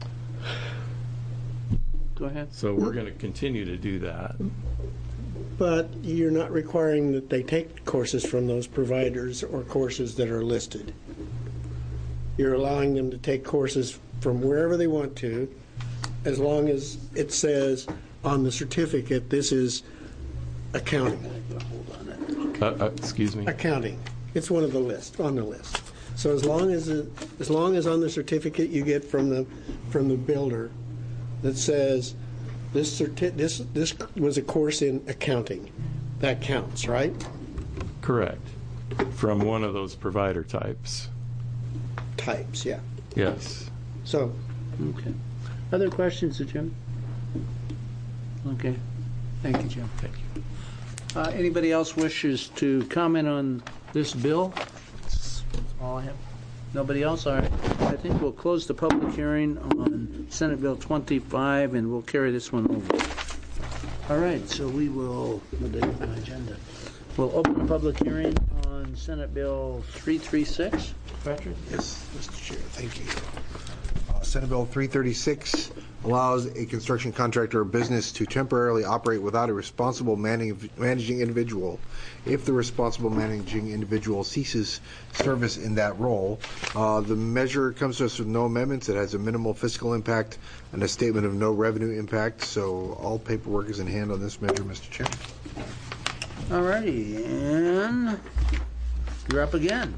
Go ahead. So we're going to continue to do that. But you're not requiring that they take courses from those providers or courses that are listed. You're allowing them to take courses from wherever they want to, as long as it says on the certificate, this is accounting. Excuse me? Accounting. It's one of the on the list. So as long as on the certificate you get from the builder that says this was a course in accounting, that counts, right? Correct. From one of those provider types. Types, yeah. Yes. So. Okay. Other questions, Jim? Okay. Thank you, Jim. Thank you. Anybody else wishes to comment on this bill? That's all I have. Nobody else? All right. I think we'll close the public hearing on Senate Bill 25, and we'll carry this one over. All right. So we will, what did I put on my agenda? We'll open the public hearing on Senate Bill 336. Patrick? Yes, Mr. Chair. Thank you. Senate Bill 336 allows a construction contractor or business to temporarily operate without a responsible managing individual if the responsible managing individual ceases service in that role. The measure comes to us with no amendments. It has a minimal fiscal impact and a statement of no revenue impact. So all paperwork is in hand on this measure, Mr. Chair. All righty. And you're up again.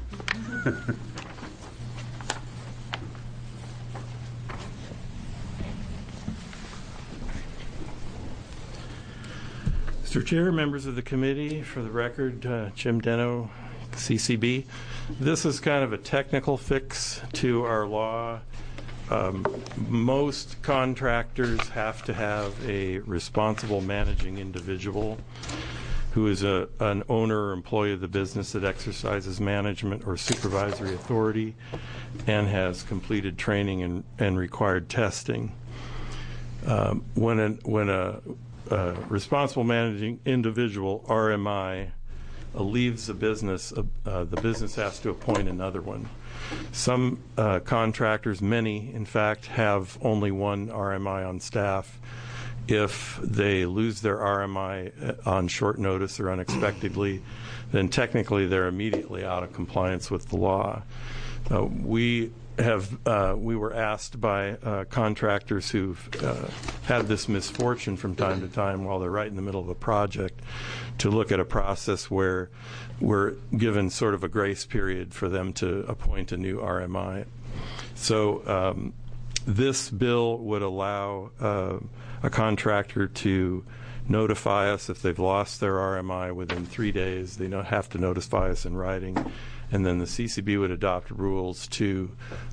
Mr. Chair, members of the committee, for the record, Jim Deno, CCB. This is kind of a technical fix to our law. Most contractors have to have a responsible managing individual who is an owner or employee of the business that exercises management or supervisory authority and has completed training and required testing. When a responsible managing individual, RMI, leaves the business has to appoint another one. Some contractors, many in fact, have only one RMI on staff. If they lose their RMI on short notice or unexpectedly, then technically they're immediately out of compliance with the law. We were asked by contractors who've had this misfortune from time to time while they're right in the middle of a project to look at a process where we're given sort of a grace period for them to appoint a new RMI. So this bill would allow a contractor to notify us if they've lost their RMI within 3 days. They don't have to notify us in writing, and then the CCB would adopt rules to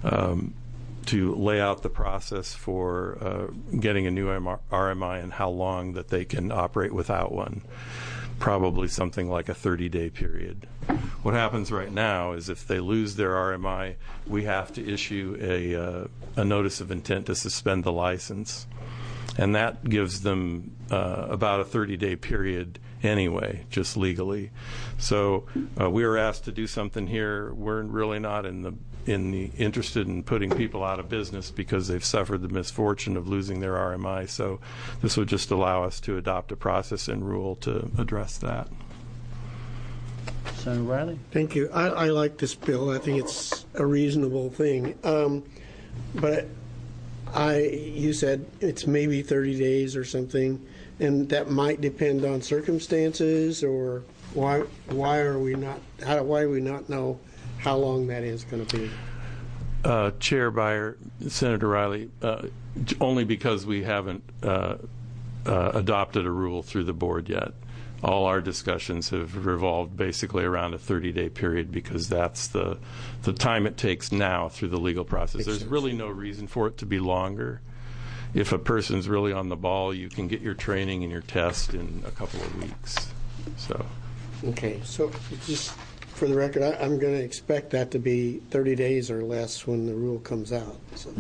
lay out the process for getting a new RMI and how long that they can operate without one. Probably something like a 30-day period. What happens right now is if they lose their RMI, we have to issue a notice of intent to suspend the license. And that gives them about a 30-day period anyway, just legally. So we were asked to do something here. We're really not interested in putting people out of business because they've suffered the misfortune of losing their RMI. So this would just allow us to adopt a process and rule to address that. Senator Riley? Thank you. I like this bill. I think it's a reasonable thing. But you said it's maybe 30 days or something, and that might depend on circumstances, or why do we not know how long that is going to be? Chair Beyer, Senator Riley, only because we haven't adopted a rule through the board yet. All our discussions have revolved basically around a 30-day period because that's the time it takes now through the legal process. There's really no reason for it to be longer. If a person's really on the ball, you can get your training and your test in a couple of weeks. So. Okay, so just for the record, I'm going to expect that to be 30 days or less when the rule comes out. So.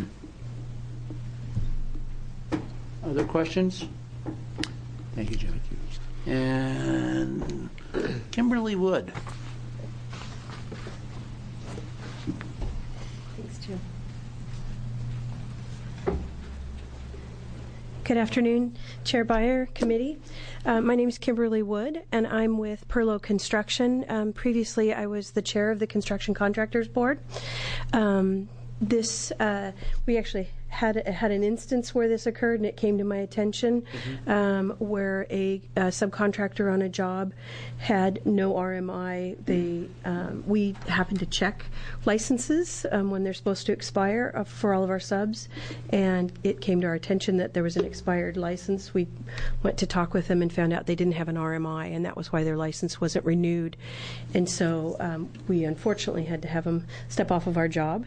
Other questions? Thank you, Jimmy. And Kimberly Wood. Thanks, Jim. Good afternoon, Chair Beyer, Committee. My name is Kimberly Wood, and I'm with Perlow Construction. Previously, I was the chair of the Construction Contractors Board. We actually had an instance where this occurred, and it came to my attention, where a subcontractor on a job had no RMI. We happened to check licenses when they're supposed to expire for all of our subs, and it came to our attention that there was an expired license. We went to talk with them and found out they didn't have an RMI, and that was why their license wasn't renewed. And so we unfortunately had to have them step off of our job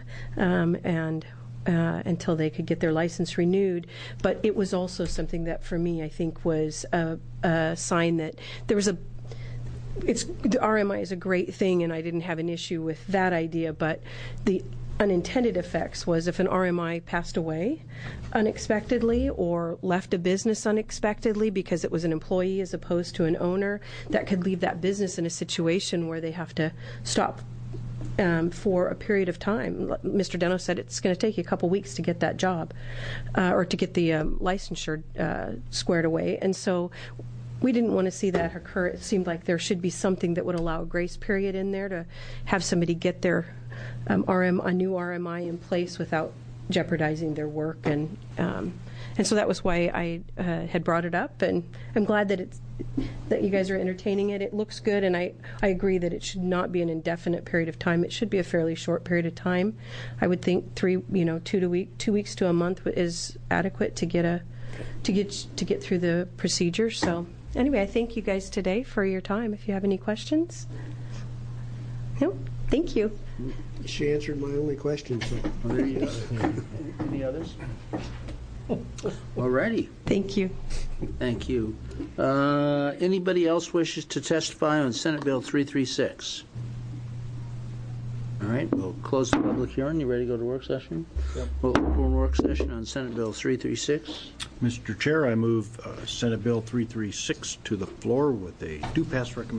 until they could get their license renewed. But it was also something that, for me, I think was a sign that there was the RMI is a great thing, and I didn't have an issue with that idea, but the unintended effects was if an RMI passed away unexpectedly or left a business unexpectedly because it was an employee as opposed to an owner, that could leave that business in a situation where they have to stop for a period of time. Mr. Deno said it's going to take you a couple weeks to get that job or to get the licensure squared away. And so we didn't want to see that occur. It seemed like there should be something that would allow a grace period in there to have somebody get their a new RMI in place without jeopardizing their work. And so that was why I had brought it up, and I'm glad that you guys are entertaining it. It looks good, and I agree that it should not be an indefinite period of time. It should be a fairly short period of time. I would think 2 weeks to a month is adequate to get through the procedure. So anyway, I thank you guys today for your time. If you have any questions, no, thank you. She answered my only question. So. Well, there you go. Any others? Alrighty. Thank you. Thank you. Anybody else wishes to testify on Senate Bill 336? All right, we'll close the public hearing. You ready to go to work session? Yep. We'll open work session on Senate Bill 336. Mr. Chair, I move Senate Bill 336 to the floor with a do-pass recommendation.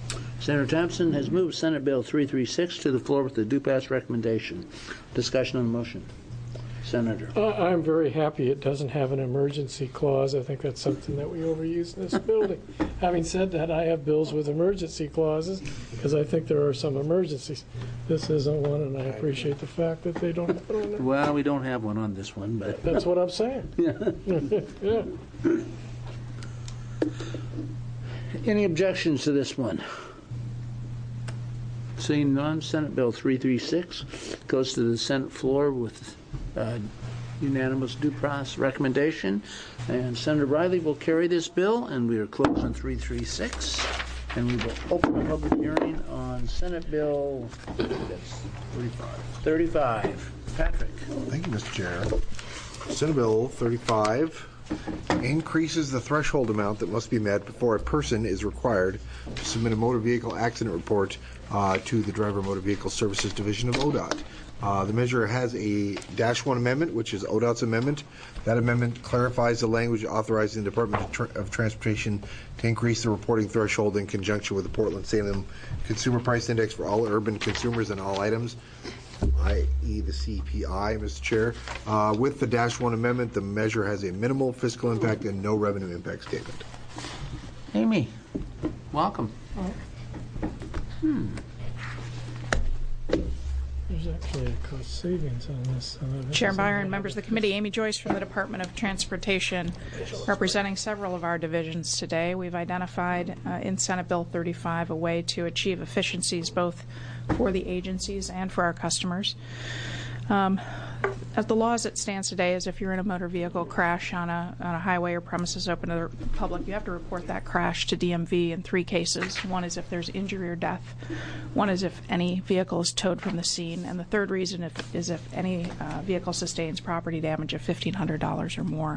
Senator Thompson has moved Senate Bill 336 to the floor with the do-pass recommendation. Discussion on the motion. Senator. I'm very happy it doesn't have an emergency clause. I think that's something that we overuse in this building. Having said that, I have bills with emergency clauses because I think there are some emergencies. This isn't one, and I appreciate the fact that they don't have it on there. Well, we don't have one on this one, but That's what I'm saying. Yeah. any objections to this one? Seeing none, Senate Bill 336 goes to the Senate floor with unanimous due process recommendation. And Senator Riley will carry this bill, and we are closed on 336. And we will open the public hearing on Senate Bill 35. Patrick. Thank you, Mr. Chair. Senate Bill 35 increases the threshold amount that must be met before a person is required to submit a motor vehicle accident report to the Driver Motor Vehicle Services Division of ODOT. The measure has a -1 amendment, which is ODOT's amendment. That amendment clarifies the language authorizing the Department of Transportation to increase the reporting threshold in conjunction with the Portland-Salem Consumer Price Index for all urban consumers and all items, i.e. the CPI, Mr. Chair. With the -1 amendment, the measure has a minimal fiscal impact and no revenue impact statement. Amy, welcome. There's actually a cost savings on this. Chair Byron, members of the committee, Amy Joyce from the Department of Transportation, representing several of our divisions today. We've identified in Senate Bill 35 a way to achieve efficiencies both for the agencies and for our customers. As the law as it stands today is if you're in a motor vehicle crash on a highway or premises open to the public, you have to report that crash to DMV in 3 cases. One is if there's injury or death. One is if any vehicle is towed from the scene. And the third reason is if any vehicle sustains property damage of $1,500 or more.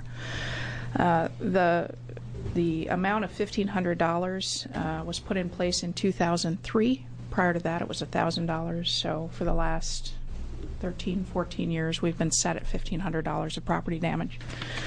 The amount of $1,500 was put in place in 2003. Prior to that, it was $1,000. So for the last 13, 14 years, we've been set at $1,500 of property damage.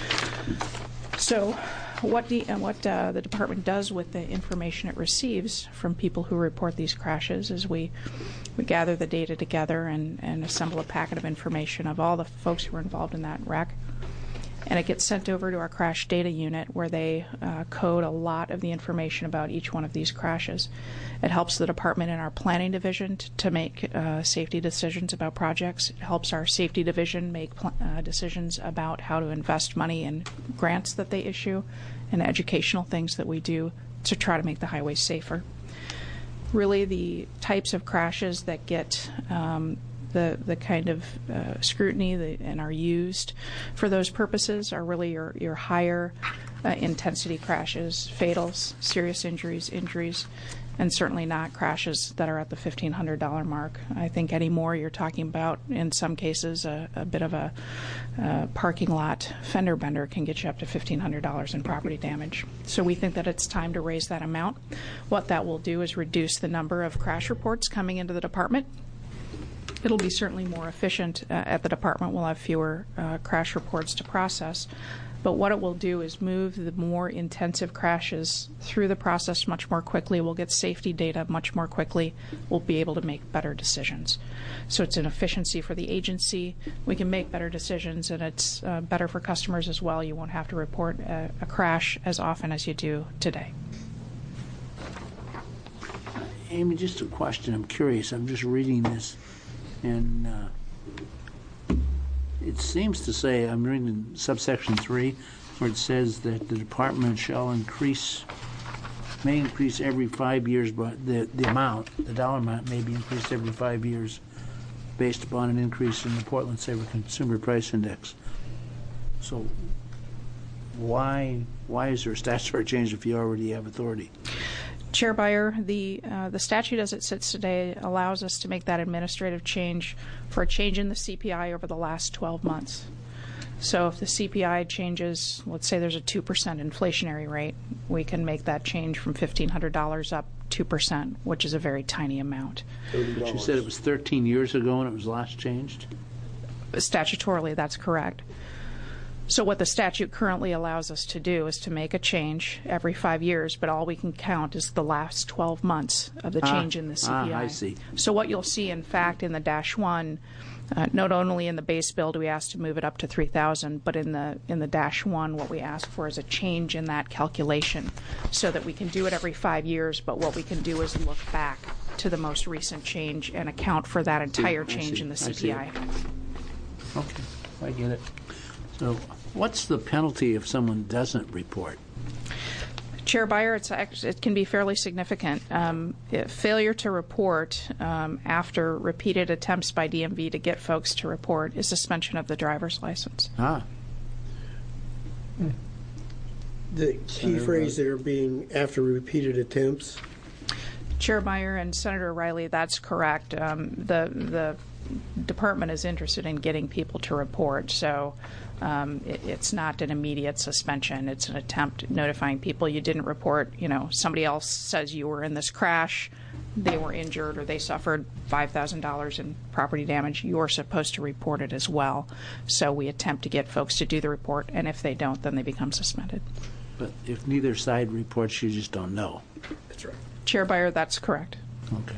So what the department does with the information it receives from people who report these crashes is we gather the data together and assemble a packet of information of all the folks who were involved in that wreck. And it gets sent over to our crash data unit where they code a lot of the information about each one of these crashes. It helps the department in our planning division to make safety decisions about projects. It helps our safety division make decisions about how to invest money in grants that they issue and educational things that we do to try to make the highways safer. Really, the types of crashes that get the kind of scrutiny and are used for those purposes are really your higher intensity crashes, fatals, serious injuries, and certainly not crashes that are at the $1,500 mark. I think anymore you're talking about, in some cases, a bit of a parking lot fender bender can get you up to $1,500 in property damage. So we think that it's time to raise that amount. What that will do is reduce the number of crash reports coming into the department. It'll be certainly more efficient at the department. We'll have fewer crash reports to process. But what it will do is move the more intensive crashes through the process much more quickly. We'll get safety data much more quickly. We'll be able to make better decisions. So it's an efficiency for the agency. We can make better decisions, and it's better for customers as well. You won't have to report a crash as often as you do today. Amy, just a question. I'm curious. I'm just reading this. And it seems to say, I'm reading subsection 3, where it says that the department may increase every 5 years, but the dollar amount may be increased every 5 years based upon an increase in the Portland-Salem Consumer Price Index. So why is there a statutory change if you already have authority? Chair Beyer, the statute as it sits today allows us to make that administrative change for a change in the CPI over the last 12 months. So if the CPI changes, let's say there's a 2% inflationary rate, we can make that change from $1,500 up 2%, which is a very tiny amount. But you said it was 13 years ago when it was last changed? Statutorily, that's correct. So what the statute currently allows us to do is to make a change every 5 years, but all we can count is the last 12 months of the change in the CPI. I see. So what you'll see, in fact, in the -1, not only in the base bill do we ask to move it up to 3,000, but in the -1, what we ask for is a change in that calculation, so that we can do it every 5 years. But what we can do is look back to the most recent change and account for that entire change in the CPI. Okay, I get it. So, what's the penalty if someone doesn't report? Chair Beyer, it can be fairly significant. Failure to report after repeated attempts by DMV to get folks to report is suspension of the driver's license. The key phrase there being after repeated attempts. Chair Beyer and Senator Riley, that's correct. The department is interested in getting people to report, so it's not an immediate suspension. It's an attempt notifying people you didn't report. Somebody else says you were in this crash, they were injured, or they suffered $5,000 in property damage. You're supposed to report it as well. So we attempt to get folks to do the report, and if they don't, then they become suspended. But if neither side reports, you just don't know. That's right. Chair Beyer, that's correct. Okay.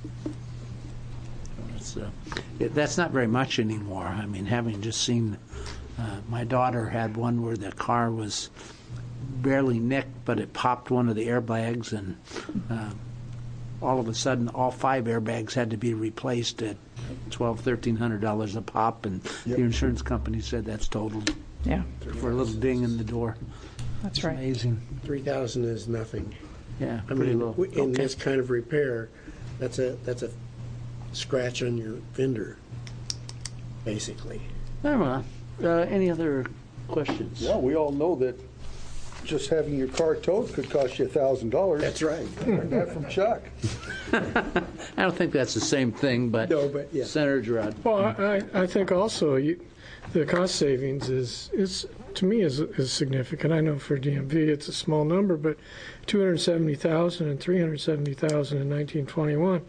That's not very much anymore. I mean, having just seen, my daughter had one where the car was barely nicked, but it popped one of the airbags, and all of a sudden, all 5 airbags had to be replaced at $1,200–1,300 a pop, and the insurance company said that's totaled. Yeah. For a little ding in the door. That's right. Amazing. 3,000 is nothing. Yeah, I pretty mean, low. in this kind of repair, that's a scratch on your fender, basically. Never mind. Any other questions? Yeah, we all know that just having your car towed could cost you $1,000. That's right. Learned that from Chuck. I don't think that's the same thing, but, No, but yeah. Senator Girard. Well, I think also the cost savings is to me is significant. I know for DMV it's a small number, but $270,000 and $370,000 in 1921.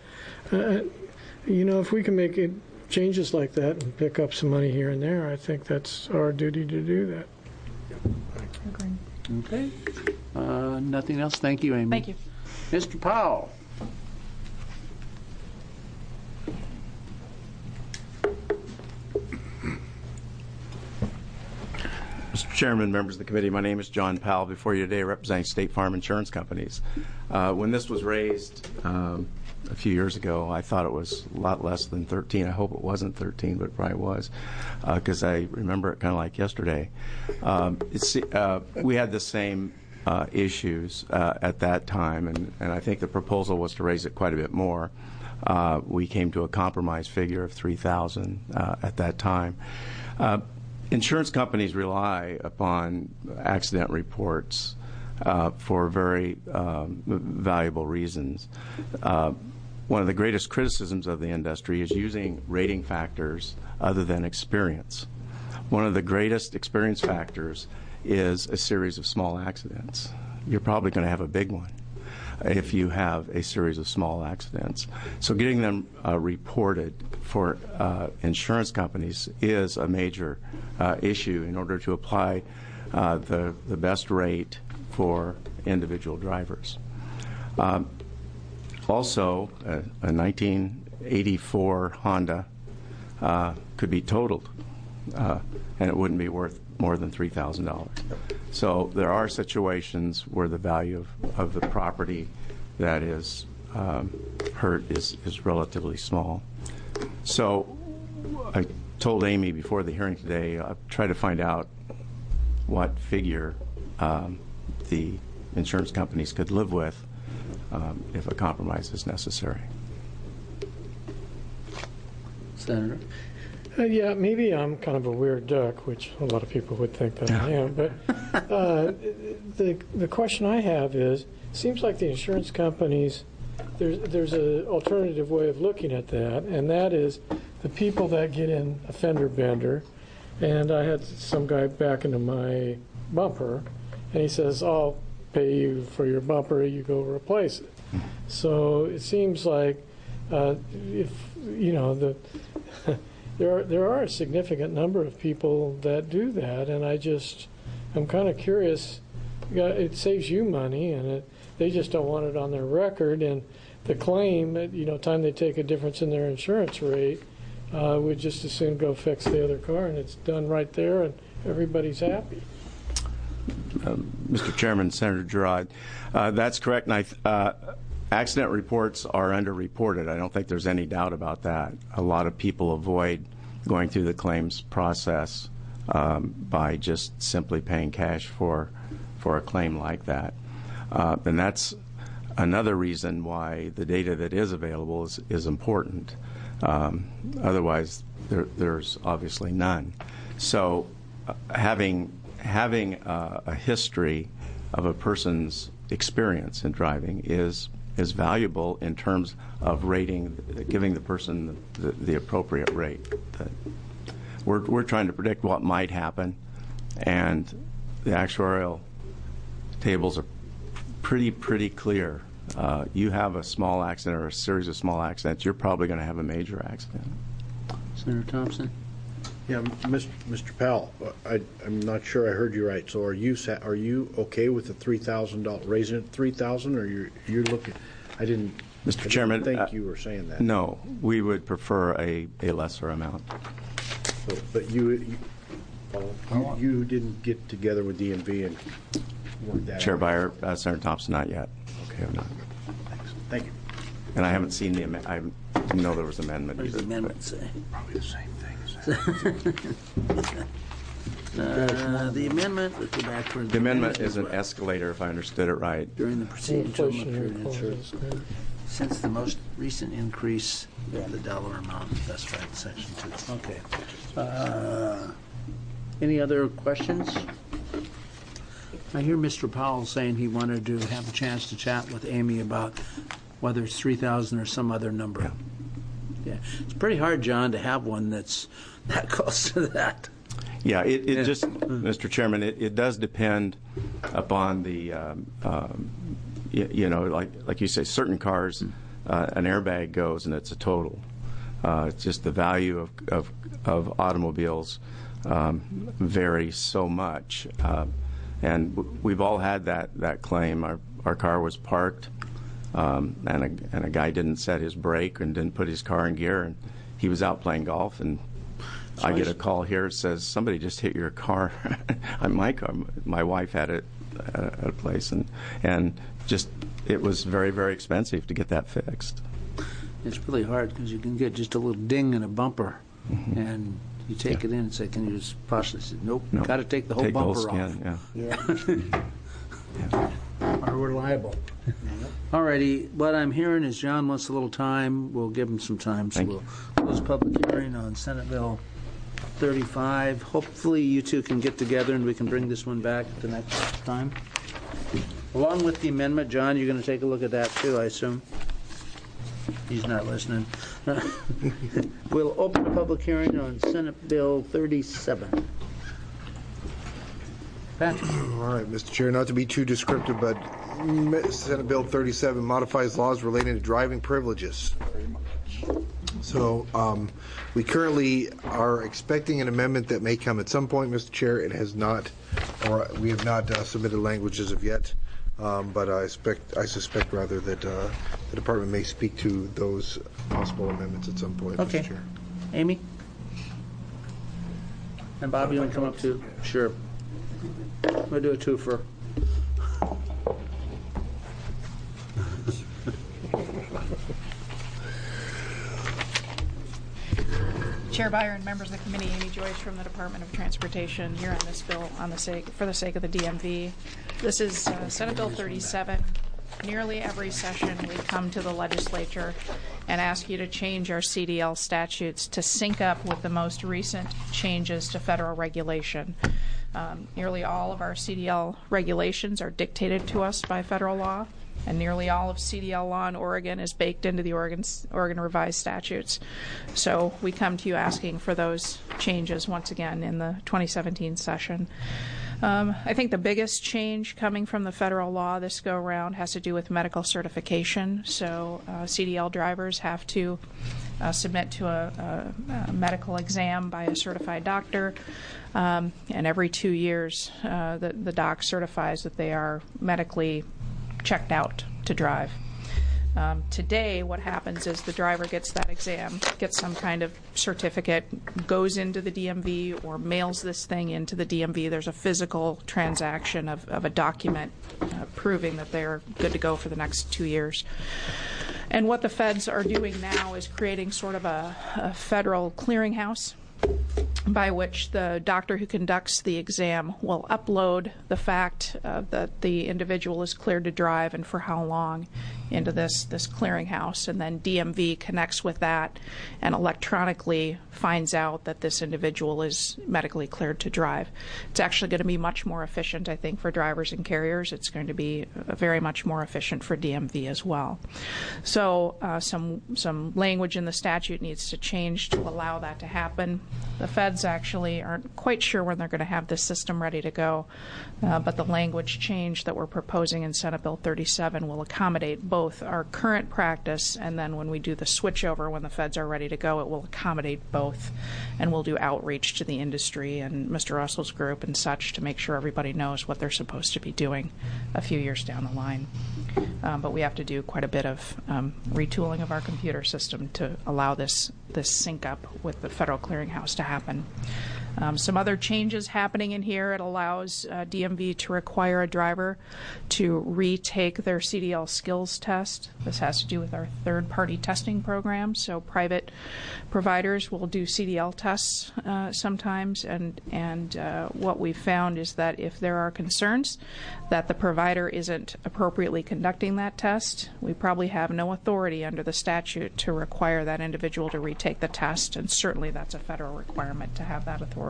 If we can make it changes like that and pick up some money here and there, I think that's our duty to do that. Okay. Nothing else. Thank you, Amy. Thank you. Mr. Powell. Mr. Chairman, members of the committee, my name is John Powell, before you today representing State Farm Insurance Companies. When this was raised a few years ago, I thought it was a lot less than 13. I hope it wasn't 13, but it probably was, because I remember it kind of like yesterday. We had the same issues at that time, and I think the proposal was to raise it quite a bit more. We came to a compromise figure of $3,000 at that time. Insurance companies rely upon accident reports for very valuable reasons. One of the greatest criticisms of the industry is using rating factors other than experience. One of the greatest experience factors is a series of small accidents. You're probably going to have a big one if you have a series of small accidents. So getting them reported for insurance companies is a major issue in order to apply the best rate for individual drivers. Also, a 1984 Honda could be totaled, and it wouldn't be worth more than $3,000. So there are situations where the value of the property that is hurt is relatively small. So I told Amy before the hearing today, I'll try to find out what figure the insurance companies could live with if a compromise is necessary. Senator? Yeah, maybe I'm kind of a weird duck, which a lot of people would think that I am. But the question I have is, it seems like the insurance companies, there's an alternative way of looking at that, and that is the people that get in a fender bender. And I had some guy back into my bumper, and he says, I'll pay you for your bumper, you go replace it. there are a significant number of people that do that, and I'm kind of curious. It saves you money, and they just don't want it on their record. And the claim, time they take a difference in their insurance rate, would just as soon go fix the other car, and it's done right there, and everybody's happy. Mr. Chairman, Senator Girard, that's correct. And accident reports are underreported. I don't think there's any doubt about that. A lot of people avoid going through the claims process by just simply paying cash for a claim like that. And that's another reason why the data that is available is important. Otherwise, there's obviously none. So having a history of a person's experience in driving is valuable in terms of giving the person the appropriate rate. We're trying to predict what might happen, and the actuarial tables are pretty clear. You have a small accident or a series of small accidents, you're probably going to have a major accident. Senator Thompson? Yeah, Mr. Powell, I'm not sure I heard you right. So are you okay with the $3,000 raising it to $3,000, or you're looking? Mr. Chairman, think you were saying that. No, we would prefer a lesser amount. So, but you didn't get together with DMV and work that Chair out? Beyer, Senator Thompson, not yet. Okay, I'm not. Thanks. Thank you. And I haven't seen the amendment. I didn't know there was an amendment. What does the amendment say? Probably the same thing. The amendment, let's go back for The amendment is an escalator, if I understood it right. during the preceding 12-month Inflationary period. clauses. Since the most recent increase, the dollar amount specified in section 2. Okay. Any other questions? I hear Mr. Powell saying he wanted to have a chance to chat with Amy about whether it's 3,000 or some other number. Yeah. It's pretty hard, John, to have one that's that close to that. Yeah, it just, Mr. Chairman, it does depend upon the, like you say, certain cars, an airbag goes and it's a total. It's just the value of automobiles varies so much. And we've all had that claim. Our car was parked, and a guy didn't set his brake and didn't put his car in gear, and he was out playing golf, and I get a call here that says somebody just hit your car. My car. My wife had it at a place, and just it was very, very expensive to get that fixed. It's really hard because you can get just a little ding in a bumper, and you take it in and say, "Can you just possibly?" Say, "Nope, got to take the whole bumper off." Yeah. Or we're liable. All righty. What I'm hearing is John wants a little time. We'll give him some time. So we'll close public hearing on Senate Bill 35. Hopefully you two can get together and we can bring this one back at the next time. Along with the amendment, John, you're going to take a look at that too, I assume. He's not listening. We'll open the public hearing on Senate Bill 37. Patrick. All right, Mr. Chair, not to be too descriptive, but Senate Bill 37 modifies laws relating to driving privileges. So we currently are expecting an amendment that may come at some point, Mr. Chair. It has not, or we have not submitted language as of yet, but I suspect rather that the department may speak to those possible amendments at some point, Okay. Mr. Chair. Amy? And Bob, you want to come up too? Sure. We'll do a twofer. Chair Beyer and members of the committee, Amy Joyce from the Department of Transportation here on this bill for the sake of the DMV. This is Senate Bill 37. Nearly every session we come to the legislature and ask you to change our CDL statutes to sync up with the most recent changes to federal regulation. Nearly all of our CDL regulations are dictated to us by federal law, and nearly all of CDL law in Oregon is baked into the Oregon revised statutes. So we come to you asking for those changes once again in the 2017 session. I think the biggest change coming from the federal law this go around has to do with medical certification. So CDL drivers have to submit to a medical exam by a certified doctor, and every 2 years the doc certifies that they are medically checked out to drive. Today, what happens is the driver gets that exam, gets some kind of certificate, goes into the DMV or mails this thing into the DMV. There's a physical transaction of a document proving that they're good to go for the next 2 years. And what the feds are doing now is creating sort of a federal clearinghouse by which the doctor who conducts the exam will upload the fact that the individual is cleared to drive and for how long into this clearinghouse, and then DMV connects with that and electronically finds out that this individual is medically cleared to drive. It's actually going to be much more efficient, I think, for drivers and carriers. It's going to be very much more efficient for DMV as well. So some language in the statute needs to change to allow that to happen. The feds actually aren't quite sure when they're going to have this system ready to go, but the language change that we're proposing in Senate Bill 37 will accommodate both our current practice, and then when we do the switchover, when the feds are ready to go, it will accommodate both, and we'll do outreach to the industry and Mr. Russell's group and such to make sure everybody knows what they're supposed to be doing a few years down the line. But we have to do quite a bit of retooling of our computer system to allow this sync up with the federal clearinghouse to happen. Some other changes happening in here. It allows DMV to require a driver to retake their CDL skills test. This has to do with our third-party testing program. So private providers will do CDL tests sometimes, and what we've found is that if there are concerns that the provider isn't appropriately conducting that test, we probably have no authority under the statute to require that individual to retake the test, and certainly that's a federal requirement to have that authority.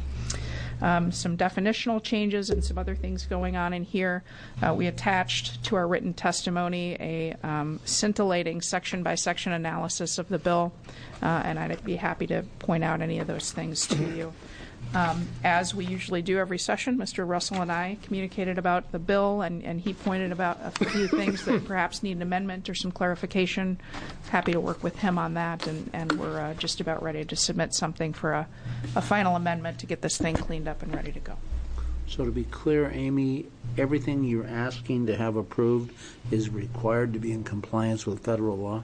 Some definitional changes and some other things going on in here. We attached to our written testimony a scintillating section-by-section analysis of the bill, and I'd be happy to point out any of those things to you. As we usually do every session, Mr. Russell and I communicated about the bill, and he pointed about a few things that perhaps need an amendment or some clarification. Happy to work with him on that, and we're just about ready to submit something for a final amendment to get this thing cleaned up and ready to go. So to be clear, Amy, everything you're asking to have approved is required to be in compliance with federal law?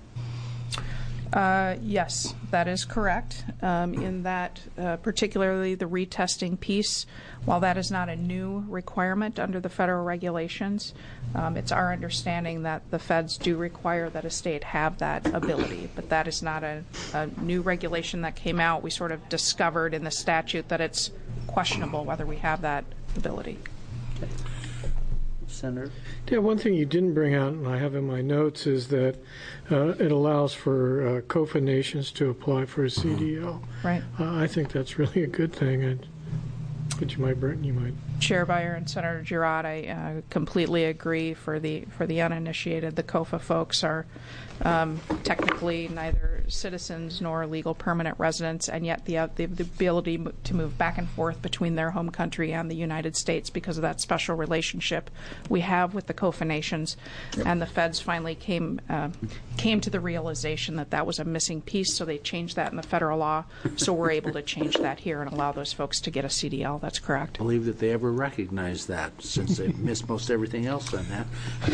Yes, that is correct. In that, particularly the retesting piece, while that is not a new requirement under the federal regulations, it's our understanding that the feds do require that a state have that ability. But that is not a new regulation that came out. We sort of discovered in the statute that it's questionable whether we have that ability. Senator? Yeah, one thing you didn't bring out, and I have in my notes, is that it allows for COFA nations to apply for a CDL. Right. I think that's really a good thing. But you might, Britton, you might. Chair Beyer and Senator Girard, I completely agree. For the uninitiated, the COFA folks are technically neither citizens nor legal permanent residents, and yet they have the ability to move back and forth between their home country and the United States because of that special relationship we have with the COFA nations. Yep. And the feds finally came to the realization that that was a missing piece, so they changed that in the federal law. So we're able to change that here and allow those folks to get a CDL. That's correct. I believe that they ever recognized that, since they missed most everything else on that.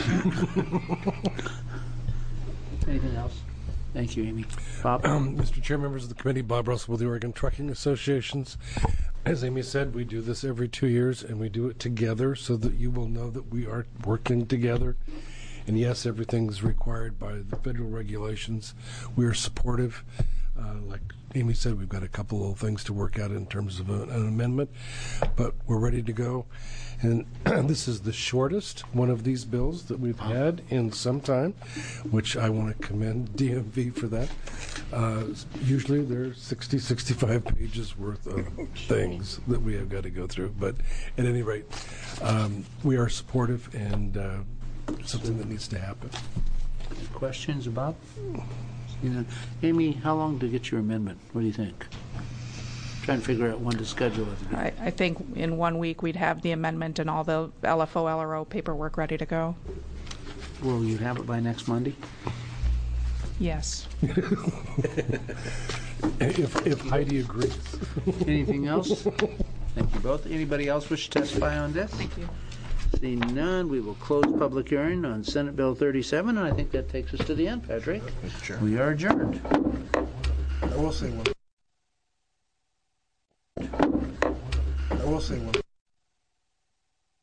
Anything else? Thank you, Amy. Bob? Mr. Chair, members of the committee, Bob Russell with the Oregon Trucking Associations. As Amy said, we do this every 2 years, and we do it together so that you will know that we are working together. And yes, everything's required by the federal regulations. We are supportive. Like Amy said, we've got a couple of things to work out in terms of an amendment, but we're ready to go. And this is the shortest one of these bills that we've had in some time, which I want to commend DMV for that. Usually there's 60, 65 pages worth of things that we have got to go through. But at any rate, we are supportive and something that needs to happen. Questions, Bob? Amy, how long to get your amendment? What do you think? Trying to figure out when to schedule it. I think in 1 week we'd have the amendment and all the LFO, LRO paperwork ready to go. Will you have it by next Monday? Yes. If Heidi agrees. Anything else? Thank you both. Anybody else wish to testify on this? Thank you. Seeing none, we will close public hearing on Senate Bill 37, and I think that takes us to the end, Patrick. Mr. Chair. We are adjourned. I will say one